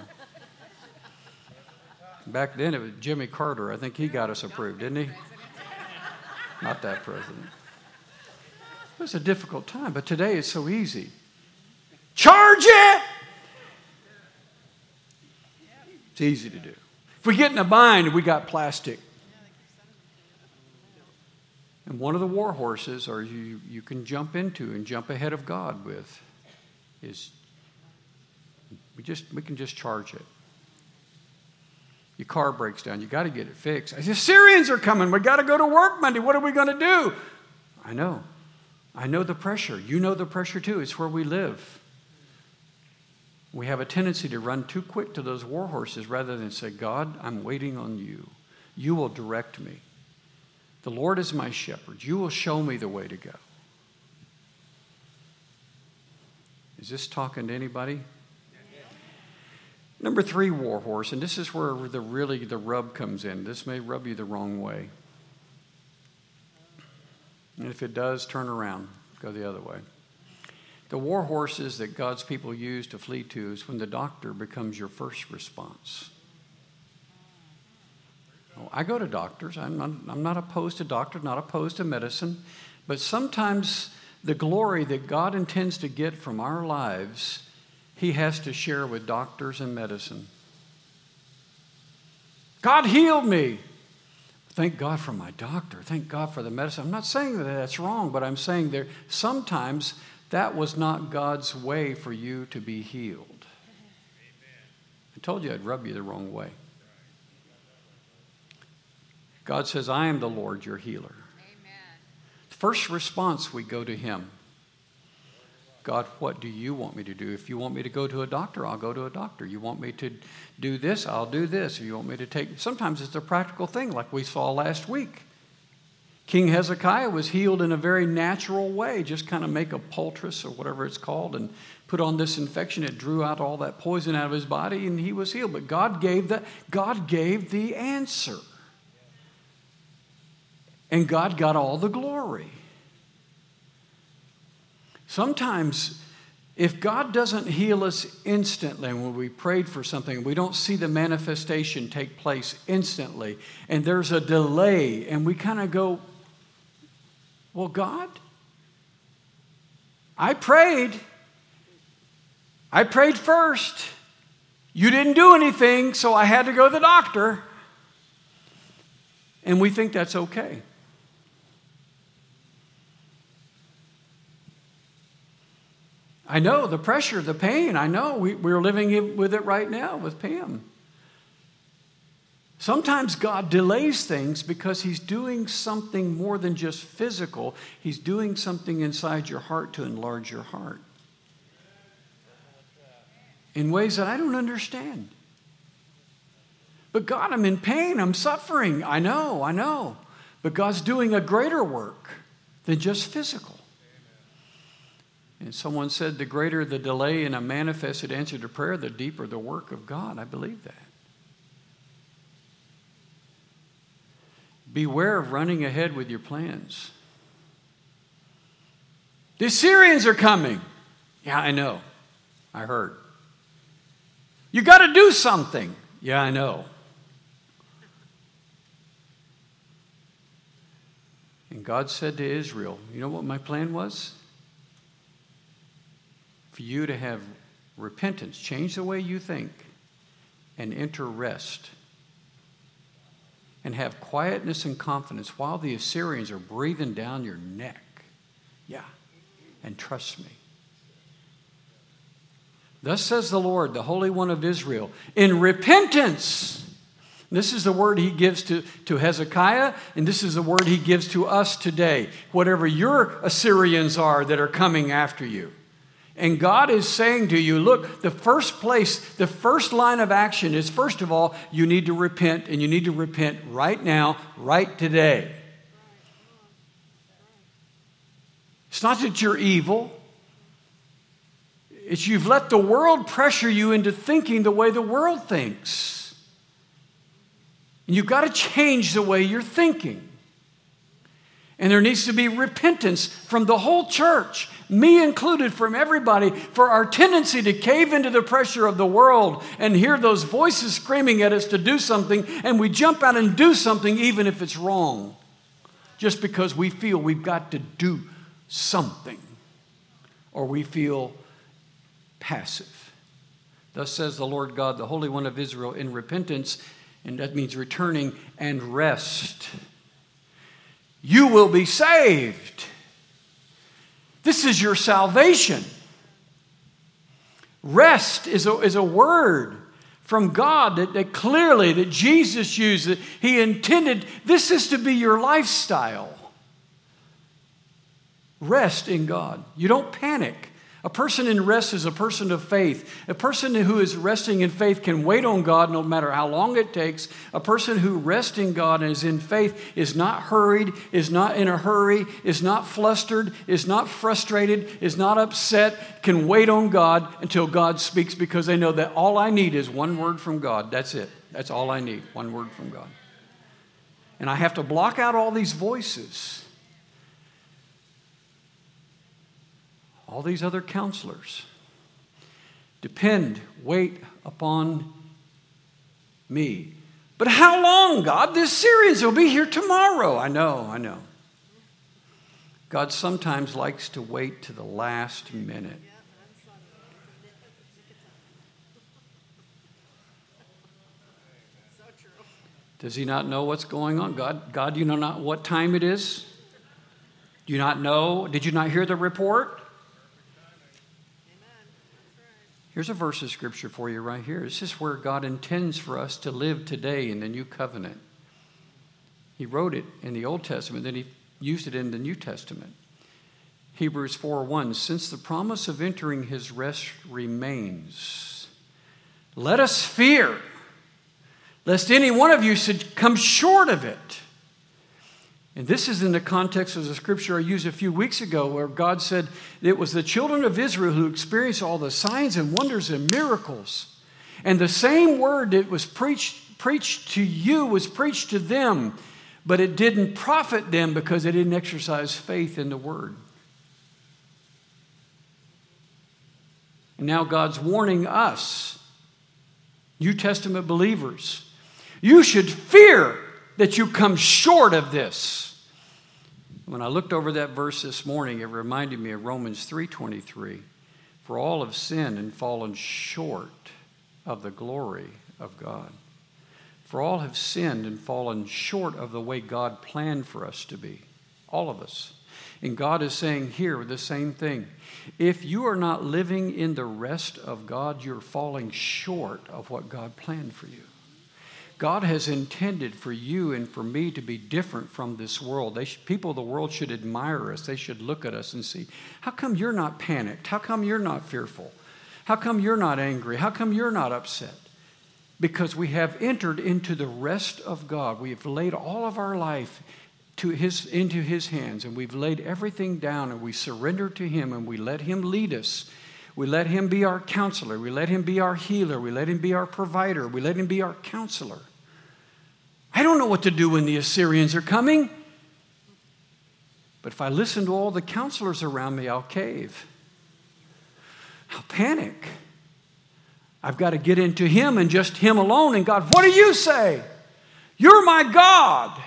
Back then it was Jimmy Carter. I think he got us approved, didn't he? Not that president. It was a difficult time, but today it's so easy. Charge it! It's easy to do. If we get in a bind, we got plastic. And one of the war horses, or you, you can jump into and jump ahead of God with, is we just we can just charge it. Your car breaks down. You got to get it fixed. I said, Syrians are coming. We got to go to work Monday. What are we going to do? I know. I know the pressure. You know the pressure too. It's where we live. We have a tendency to run too quick to those war horses rather than say, God, I'm waiting on you. You will direct me. The Lord is my shepherd. You will show me the way to go. Is this talking to anybody? Number three war horse, and this is where the really the rub comes in. This may rub you the wrong way. And if it does, turn around, go the other way. The war horses that God's people use to flee to is when the doctor becomes your first response. Well, I go to doctors. I'm not, I'm not opposed to doctors, not opposed to medicine. But sometimes the glory that God intends to get from our lives, He has to share with doctors and medicine. God healed me. Thank God for my doctor. Thank God for the medicine. I'm not saying that that's wrong, but I'm saying that sometimes that was not God's way for you to be healed. I told you I'd rub you the wrong way. God says, I am the Lord, your healer. Amen. First response, we go to him. God, what do you want me to do? If you want me to go to a doctor, I'll go to a doctor. You want me to do this, I'll do this. If you want me to take... Sometimes it's a practical thing like we saw last week. King Hezekiah was healed in a very natural way. Just kind of make a poultice or whatever it's called and put on this infection. It drew out all that poison out of his body and he was healed. But God gave the, God gave the answer. And God got all the glory. Sometimes, if God doesn't heal us instantly, when we prayed for something, we don't see the manifestation take place instantly, and there's a delay, and we kind of go, well, God, I prayed. I prayed first. You didn't do anything, so I had to go to the doctor. And we think that's okay. I know the pressure, the pain. I know we, we're living with it right now with Pam. Sometimes God delays things because he's doing something more than just physical. He's doing something inside your heart to enlarge your heart in ways that I don't understand. But God, I'm in pain. I'm suffering. I know, I know. But God's doing a greater work than just physical. And someone said the greater the delay in a manifested answer to prayer, the deeper the work of God. I believe that. Beware of running ahead with your plans. The Assyrians are coming. Yeah, I know. I heard. You got to do something. Yeah, I know. And God said to Israel, you know what my plan was? For you to have repentance, change the way you think, and enter rest. And have quietness and confidence while the Assyrians are breathing down your neck. Yeah, and trust me. Thus says the Lord, the Holy One of Israel, in repentance. This is the word he gives to, to Hezekiah, and this is the word he gives to us today. Whatever your Assyrians are that are coming after you. And God is saying to you, look, the first place, the first line of action is, first of all, you need to repent, and you need to repent right now, right today. It's not that you're evil. It's you've let the world pressure you into thinking the way the world thinks. And you've got to change the way you're thinking. And there needs to be repentance from the whole church, me included, from everybody, for our tendency to cave into the pressure of the world and hear those voices screaming at us to do something, and we jump out and do something even if it's wrong, just because we feel we've got to do something, or we feel passive. Thus says the Lord God, the Holy One of Israel, in repentance, and that means returning and rest. You will be saved. This is your salvation. Rest is a, is a word from God that, that clearly, that Jesus used, that he intended, this is to be your lifestyle. Rest in God. You don't panic. A person in rest is a person of faith. A person who is resting in faith can wait on God no matter how long it takes. A person who rests in God and is in faith is not hurried, is not in a hurry, is not flustered, is not frustrated, is not upset, can wait on God until God speaks, because they know that all I need is one word from God. That's it. That's all I need, one word from God. And I have to block out all these voices. All these other counselors. Depend, wait upon me. But how long, God? The Assyrians will be here tomorrow. I know, I know. God sometimes likes to wait to the last minute. Does he not know what's going on? God, God, do you know not what time it is? Do you not know? Did you not hear the report? Here's a verse of scripture for you right here. This is where God intends for us to live today in the new covenant. He wrote it in the Old Testament, then he used it in the New Testament. Hebrews four one, since the promise of entering his rest remains, let us fear, lest any one of you should come short of it. And this is in the context of the scripture I used a few weeks ago, where God said it was the children of Israel who experienced all the signs and wonders and miracles. And the same word that was preached, preached to you was preached to them, but it didn't profit them because they didn't exercise faith in the word. And now God's warning us, New Testament believers, you should fear that you come short of this. When I looked over that verse this morning, it reminded me of Romans three twenty-three. For all have sinned and fallen short of the glory of God. For all have sinned and fallen short of the way God planned for us to be. All of us. And God is saying here the same thing. If you are not living in the rest of God, you're falling short of what God planned for you. God has intended for you and for me to be different from this world. They should, people of the world should admire us. They should look at us and see, how come you're not panicked? How come you're not fearful? How come you're not angry? How come you're not upset? Because we have entered into the rest of God. We have laid all of our life to his, into his hands, and we've laid everything down, and we surrender to him, and we let him lead us. We let him be our counselor. We let him be our healer. We let him be our provider. We let him be our counselor. I don't know what to do when the Assyrians are coming. But if I listen to all the counselors around me, I'll cave. I'll panic. I've got to get into him and just him alone. And God, what do you say? You're my God.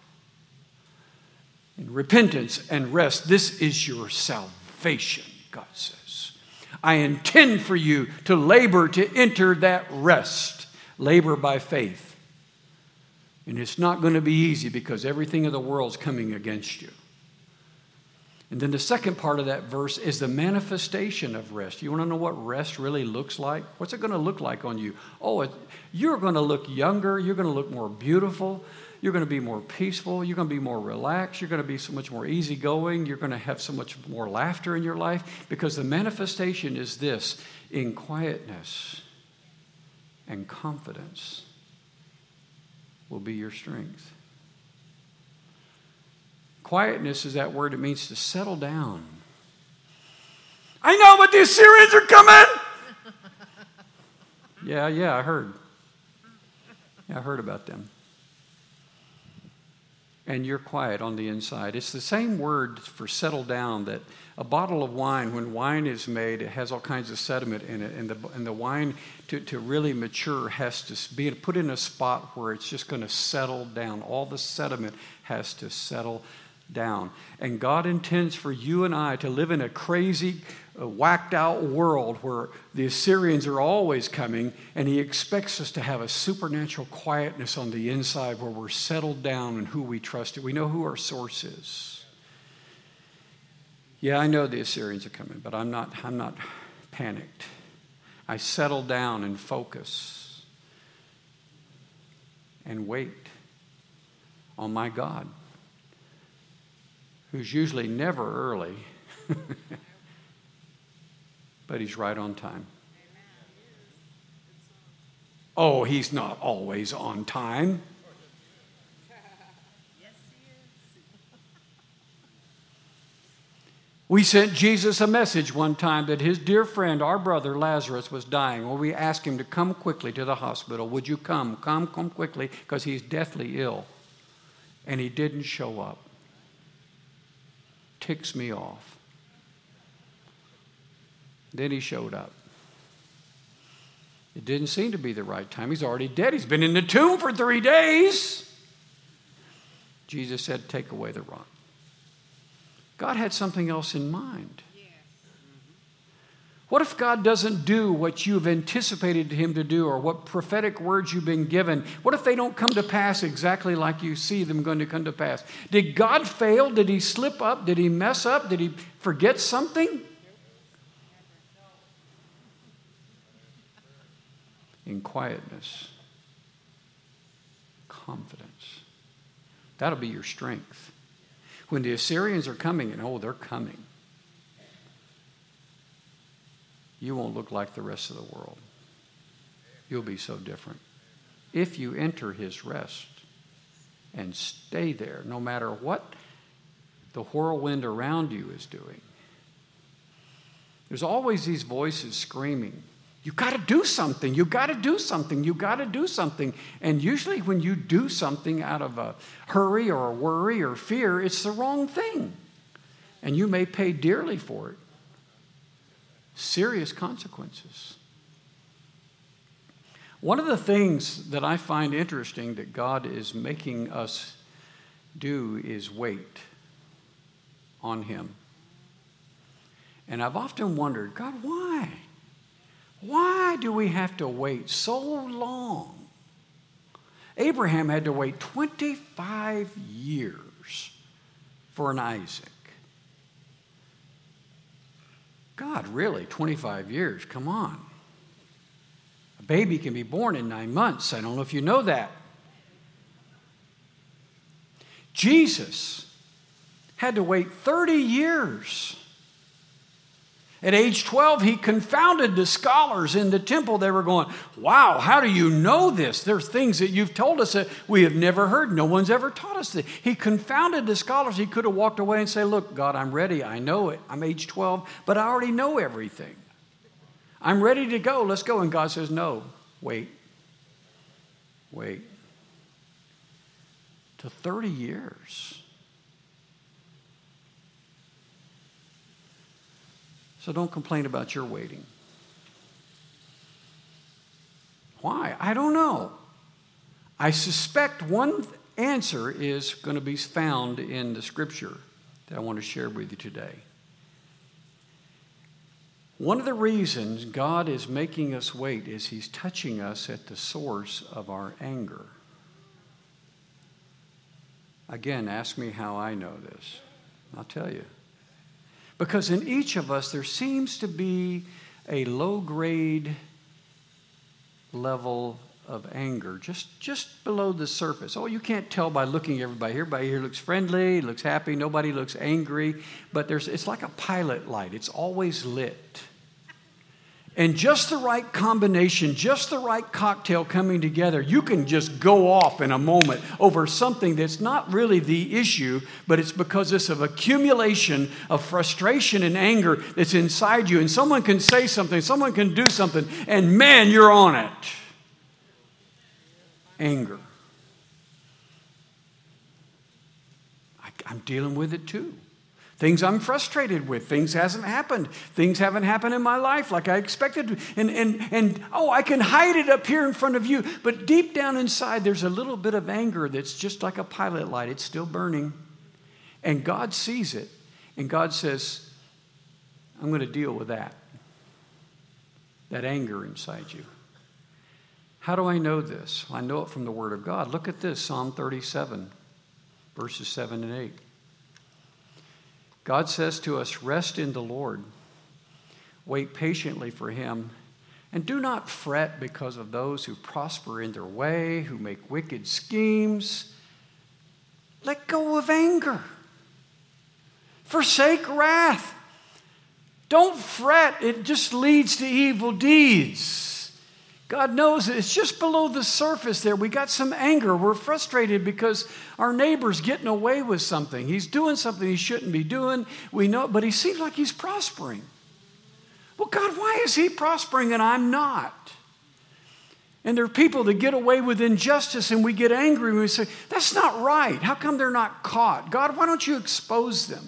In repentance and rest, this is your salvation, God says. I intend for you to labor to enter that rest. Labor by faith. And it's not going to be easy because everything of the world's coming against you. And then the second part of that verse is the manifestation of rest. You want to know what rest really looks like? What's it going to look like on you? Oh, it, you're going to look younger. You're going to look more beautiful. You're going to be more peaceful. You're going to be more relaxed. You're going to be so much more easygoing. You're going to have so much more laughter in your life because the manifestation is this: in quietness and confidence will be your strength. Quietness is that word. It means to settle down. I know, but the Assyrians are coming. yeah, yeah, I heard. Yeah, I heard about them. And you're quiet on the inside. It's the same word for settle down, that a bottle of wine, when wine is made, it has all kinds of sediment in it. And the, and the wine, to, to really mature, has to be put in a spot where it's just going to settle down. All the sediment has to settle down. And God intends for you and I to live in a crazy, uh, whacked out world where the Assyrians are always coming, and he expects us to have a supernatural quietness on the inside where we're settled down in who we trust. We know who our source is. Yeah, I know the Assyrians are coming, but I'm not, I'm not panicked. I settle down and focus and wait on my God, who's usually never early, but he's right on time. Oh, he's not always on time. We sent Jesus a message one time that his dear friend, our brother Lazarus, was dying. Well, we asked him to come quickly to the hospital. Would you come? Come, come quickly, because he's deathly ill. And he didn't show up. Ticks me off. Then he showed up. It didn't seem to be the right time. He's already dead. He's been in the tomb for three days. Jesus said, take away the rock. God had something else in mind. What if God doesn't do what you've anticipated him to do or what prophetic words you've been given? What if they don't come to pass exactly like you see them going to come to pass? Did God fail? Did he slip up? Did he mess up? Did he forget something? In quietness, confidence. That'll be your strength. When the Assyrians are coming, and oh, they're coming, you won't look like the rest of the world. You'll be so different. If you enter his rest and stay there, no matter what the whirlwind around you is doing, there's always these voices screaming, you got to do something, you got to do something, you got to do something. And usually when you do something out of a hurry or a worry or fear, it's the wrong thing. And you may pay dearly for it. Serious consequences. One of the things that I find interesting that God is making us do is wait on him. And I've often wondered, God, why? Why do we have to wait so long? Abraham had to wait twenty-five years for an Isaac. God, really, twenty-five years? Come on. A baby can be born in nine months. I don't know if you know that. Jesus had to wait thirty years. At age twelve, he confounded the scholars in the temple. They were going, wow, how do you know this? There's things that you've told us that we have never heard. No one's ever taught us that. He confounded the scholars. He could have walked away and said, look, God, I'm ready. I know it. I'm age twelve, but I already know everything. I'm ready to go. Let's go. And God says, no, wait. Wait. To thirty years. So don't complain about your waiting. Why? I don't know. I suspect one answer is going to be found in the scripture that I want to share with you today. One of the reasons God is making us wait is he's touching us at the source of our anger. Again, ask me how I know this. I'll tell you. Because in each of us, there seems to be a low-grade level of anger, just, just below the surface. Oh, you can't tell by looking at everybody here. Everybody here looks friendly, looks happy. Nobody looks angry. But there's, it's like a pilot light. It's always lit. And just the right combination, just the right cocktail coming together, you can just go off in a moment over something that's not really the issue, but it's because it's an accumulation of frustration and anger that's inside you. And someone can say something, someone can do something, and man, you're on it. Anger. I, I'm dealing with it too. Things I'm frustrated with. Things hasn't happened. Things haven't happened in my life like I expected. And, and, and oh, I can hide it up here in front of you. But deep down inside, there's a little bit of anger that's just like a pilot light. It's still burning. And God sees it. And God says, I'm going to deal with that. That anger inside you. How do I know this? I know it from the Word of God. Look at this, Psalm thirty-seven, verses seven and eight. God says to us, rest in the Lord, wait patiently for him, and do not fret because of those who prosper in their way, who make wicked schemes. Let go of anger. Forsake wrath. Don't fret. It just leads to evil deeds. God knows it. It's just below the surface there. We got some anger. We're frustrated because our neighbor's getting away with something. He's doing something he shouldn't be doing. We know, but he seems like he's prospering. Well, God, why is he prospering and I'm not? And there are people that get away with injustice and we get angry and we say, that's not right. How come they're not caught? God, why don't you expose them?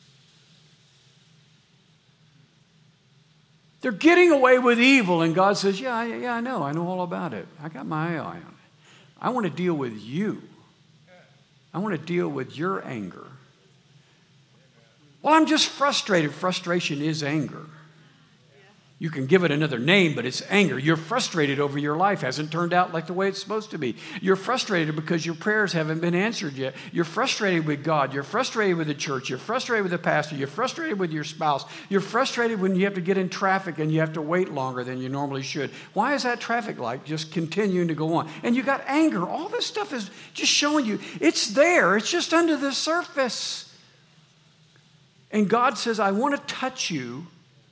They're getting away with evil, and God says, yeah, yeah, I know. I know all about it. I got my eye on it. I want to deal with you. I want to deal with your anger. Well, I'm just frustrated. Frustration is anger. You can give it another name, but it's anger. You're frustrated over your life hasn't turned out like the way it's supposed to be. You're frustrated because your prayers haven't been answered yet. You're frustrated with God. You're frustrated with the church. You're frustrated with the pastor. You're frustrated with your spouse. You're frustrated when you have to get in traffic and you have to wait longer than you normally should. Why is that traffic light just continuing to go on? And you got anger. All this stuff is just showing you it's there. It's just under the surface. And God says, I want to touch you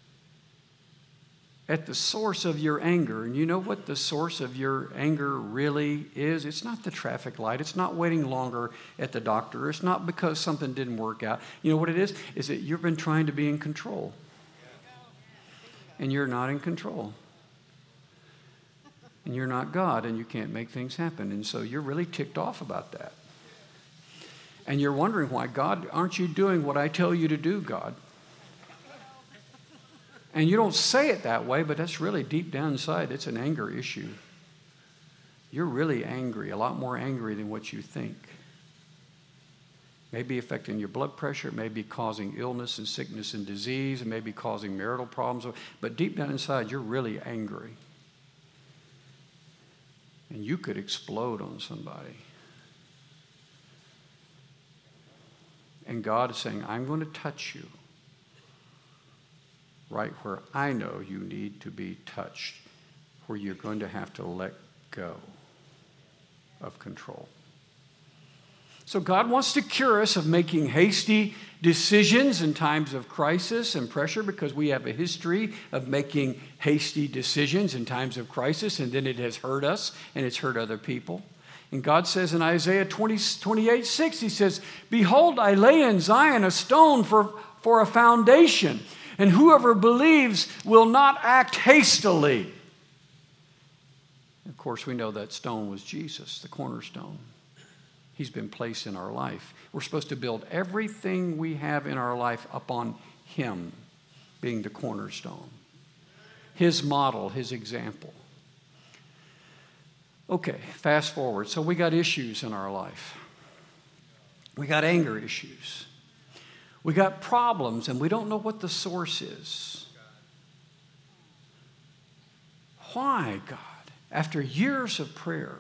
at the source of your anger. And you know what the source of your anger really is? It's not the traffic light. It's not waiting longer at the doctor. It's not because something didn't work out. You know what it is? Is that you've been trying to be in control. And you're not in control. And you're not God, and you can't make things happen. And so you're really ticked off about that. And you're wondering why, God, aren't you doing what I tell you to do, God? And you don't say it that way, but that's really deep down inside. It's an anger issue. You're really angry, a lot more angry than what you think. Maybe affecting your blood pressure. It may be causing illness and sickness and disease. It may be causing marital problems. But deep down inside, you're really angry. And you could explode on somebody. And God is saying, I'm going to touch you right where I know you need to be touched, where you're going to have to let go of control. So God wants to cure us of making hasty decisions in times of crisis and pressure, because we have a history of making hasty decisions in times of crisis, and then it has hurt us and it's hurt other people. And God says in Isaiah twenty, twenty-eight, six, he says, behold, I lay in Zion a stone for, for a foundation, and whoever believes will not act hastily. Of course, we know that stone was Jesus, the cornerstone. He's been placed in our life. We're supposed to build everything we have in our life upon him being the cornerstone. His model, his example. Okay, fast forward. So we got issues in our life. We got anger issues. We got problems, and we don't know what the source is. Why, God, after years of prayer,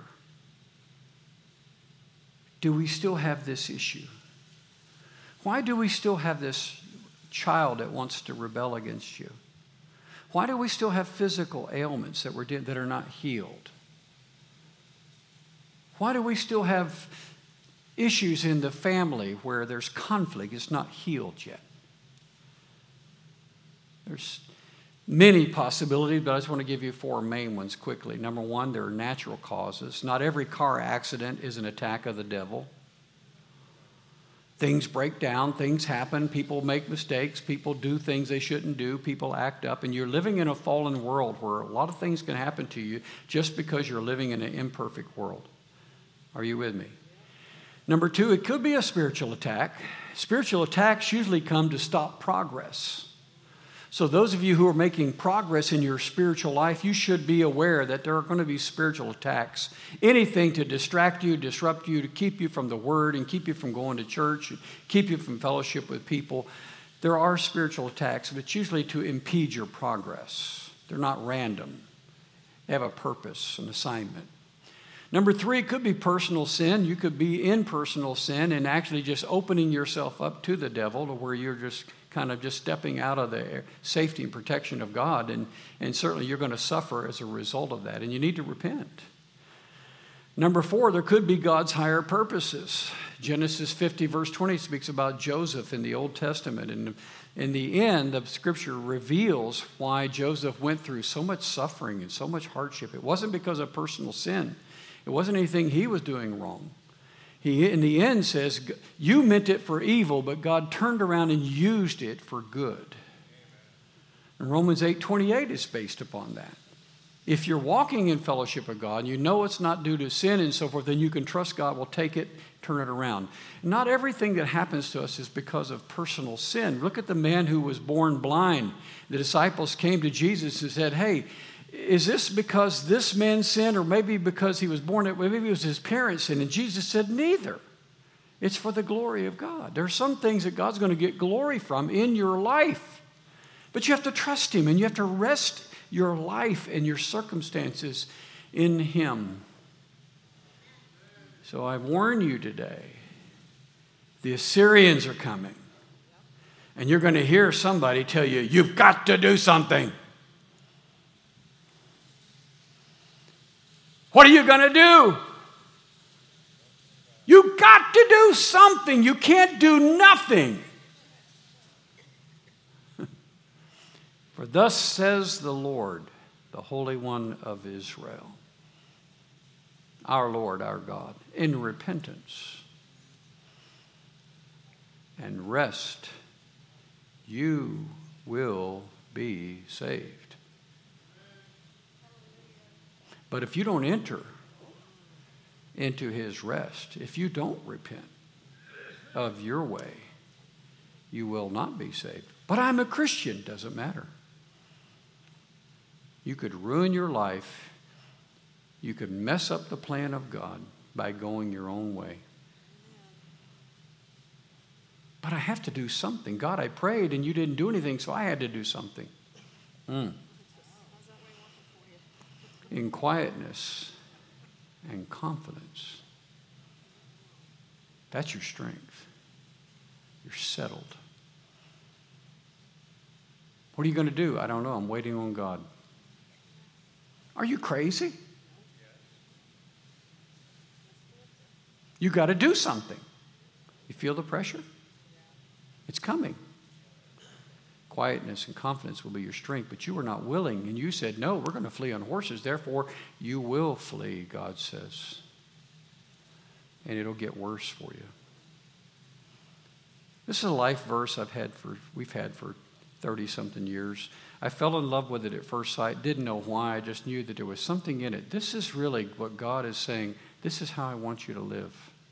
do we still have this issue? Why do we still have this child that wants to rebel against you? Why do we still have physical ailments that, we're de- that are not healed? Why do we still have issues in the family where there's conflict? It's not healed yet. There's many possibilities, but I just want to give you four main ones quickly. Number one, there are natural causes. Not every car accident is an attack of the devil. Things break down, things happen, people make mistakes, people do things they shouldn't do, people act up, and you're living in a fallen world where a lot of things can happen to you just because you're living in an imperfect world. Are you with me? Number two, it could be a spiritual attack. Spiritual attacks usually come to stop progress. So those of you who are making progress in your spiritual life, you should be aware that there are going to be spiritual attacks. Anything to distract you, disrupt you, to keep you from the Word and keep you from going to church, and keep you from fellowship with people. There are spiritual attacks, but it's usually to impede your progress. They're not random. They have a purpose, an assignment. Number three, it could be personal sin. You could be in personal sin and actually just opening yourself up to the devil, to where you're just kind of just stepping out of the safety and protection of God, and, and certainly you're going to suffer as a result of that, and you need to repent. Number four, there could be God's higher purposes. Genesis fifty, verse twenty speaks about Joseph in the Old Testament, and in the end, the Scripture reveals why Joseph went through so much suffering and so much hardship. It wasn't because of personal sin. It wasn't anything he was doing wrong. He, in the end, says, you meant it for evil, but God turned around and used it for good. And Romans eight twenty-eight is based upon that. If you're walking in fellowship with God, and you know it's not due to sin and so forth, then you can trust God will take it, turn it around. Not everything that happens to us is because of personal sin. Look at the man who was born blind. The disciples came to Jesus and said, hey, is this because this man sinned, or maybe because he was born, maybe it was his parents sinned? And Jesus said, neither. It's for the glory of God. There are some things that God's going to get glory from in your life. But you have to trust Him, and you have to rest your life and your circumstances in Him. So I warn you today, the Assyrians are coming. And you're going to hear somebody tell you, you've got to do something. What are you going to do? You've got to do something. You can't do nothing. For thus says the Lord, the Holy One of Israel, our Lord, our God, in repentance and rest, you will be saved. But if you don't enter into His rest, if you don't repent of your way, you will not be saved. But I'm a Christian, doesn't matter. You could ruin your life. You could mess up the plan of God by going your own way. But I have to do something. God, I prayed and you didn't do anything, so I had to do something. Mm. In quietness and confidence. That's your strength. You're settled. What are you going to do? I don't know. I'm waiting on God. Are you crazy? You got to do something. You feel the pressure? It's coming. Quietness and confidence will be your strength, but you were not willing, and you said, no, we're going to flee on horses. Therefore, you will flee, God says. And it'll get worse for you. This is a life verse I've had for, we've had for thirty-something years. I fell in love with it at first sight, didn't know why, I just knew that there was something in it. This is really what God is saying. This is how I want you to live.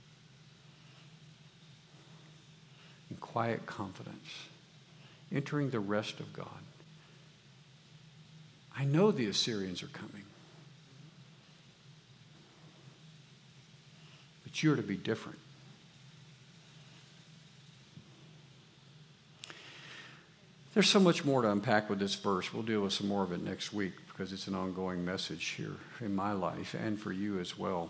In quiet confidence, entering the rest of God. I know the Assyrians are coming. But you're to be different. There's so much more to unpack with this verse. We'll deal with some more of it next week because it's an ongoing message here in my life and for you as well.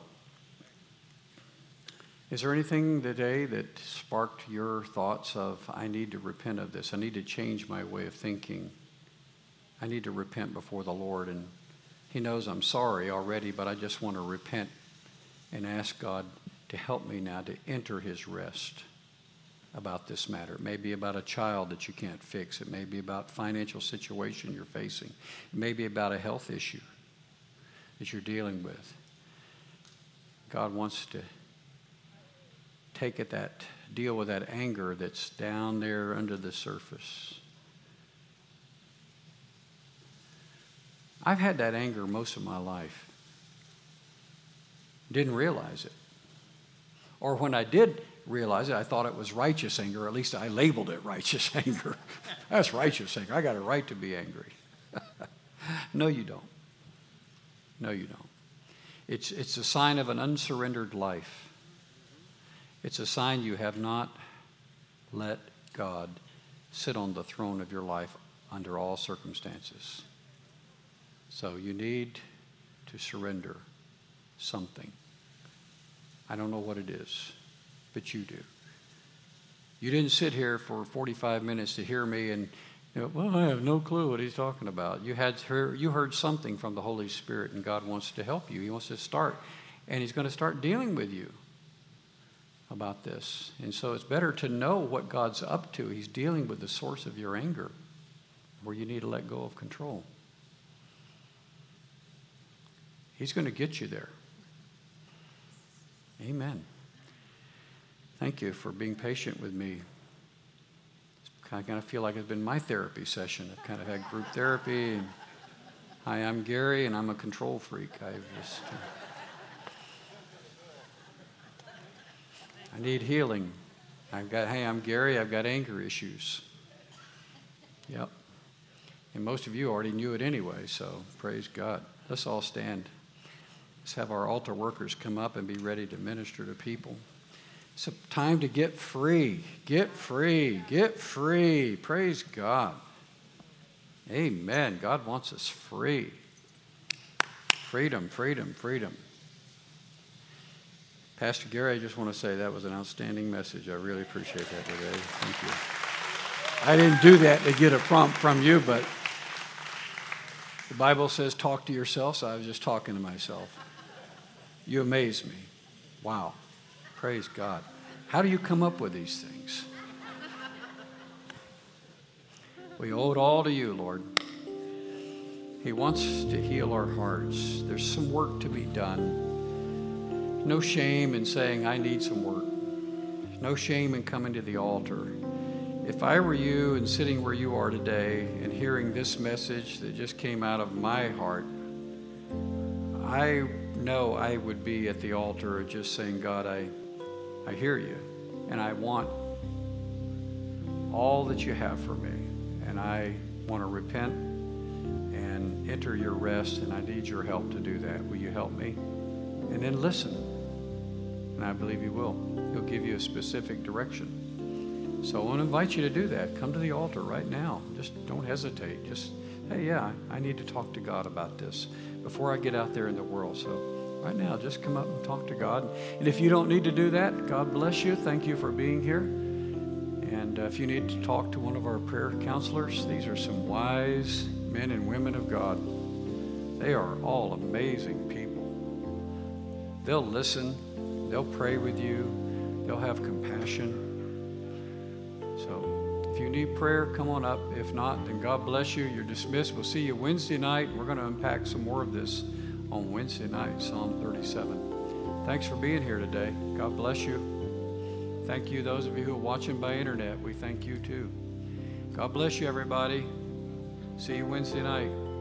Is there anything today that sparked your thoughts of, I need to repent of this. I need to change my way of thinking. I need to repent before the Lord. And He knows I'm sorry already, but I just want to repent and ask God to help me now to enter His rest about this matter. It may be about a child that you can't fix. It may be about financial situation you're facing. It may be about a health issue that you're dealing with. God wants to take at that, deal with that anger that's down there under the surface. I've had that anger most of my life. Didn't realize it. Or when I did realize it, I thought it was righteous anger, or at least I labeled it righteous anger. That's righteous anger. I got a right to be angry. No, you don't. No, you don't. It's, it's a sign of an unsurrendered life. It's a sign you have not let God sit on the throne of your life under all circumstances. So you need to surrender something. I don't know what it is, but you do. You didn't sit here for forty-five minutes to hear me and, you know, well, I have no clue what he's talking about. You had heard, you heard something from the Holy Spirit, and God wants to help you. He wants to start, and He's going to start dealing with you about this. And so it's better to know what God's up to. He's dealing with the source of your anger, where you need to let go of control. He's going to get you there. Amen. Thank you for being patient with me. I kind of feel like it's been my therapy session. I've kind of had group therapy. And, hi, I'm Gary, and I'm a control freak. I've just... Uh, I need healing. I've got, hey, I'm Gary, I've got anger issues. Yep. And most of you already knew it anyway, so praise God. Let's all stand. Let's have our altar workers come up and be ready to minister to people. It's a time to get free. Get free. Get free. Praise God. Amen. God wants us free. Freedom, freedom, freedom. Pastor Gary, I just want to say that was an outstanding message. I really appreciate that today. Thank you. I didn't do that to get a prompt from you, but the Bible says talk to yourself, so I was just talking to myself. You amaze me. Wow. Praise God. How do you come up with these things? We owe it all to you, Lord. He wants to heal our hearts. There's some work to be done. No shame in saying, I need some work. There's no shame in coming to the altar. If I were you and sitting where you are today and hearing this message that just came out of my heart, I know I would be at the altar just saying, God, I, I hear you, and I want all that you have for me, and I want to repent and enter your rest, and I need your help to do that. Will you help me? And then listen, and I believe you will. He'll give you a specific direction. So I want to invite you to do that. Come to the altar right now. Just don't hesitate. Just, hey, yeah, I need to talk to God about this before I get out there in the world. So right now, just come up and talk to God. And if you don't need to do that, God bless you. Thank you for being here. And uh, if you need to talk to one of our prayer counselors, these are some wise men and women of God. They are all amazing people. They'll listen. They'll pray with you. They'll have compassion. So if you need prayer, come on up. If not, then God bless you. You're dismissed. We'll see you Wednesday night. We're going to unpack some more of this on Wednesday night, Psalm thirty-seven. Thanks for being here today. God bless you. Thank you, those of you who are watching by internet. We thank you too. God bless you, everybody. See you Wednesday night.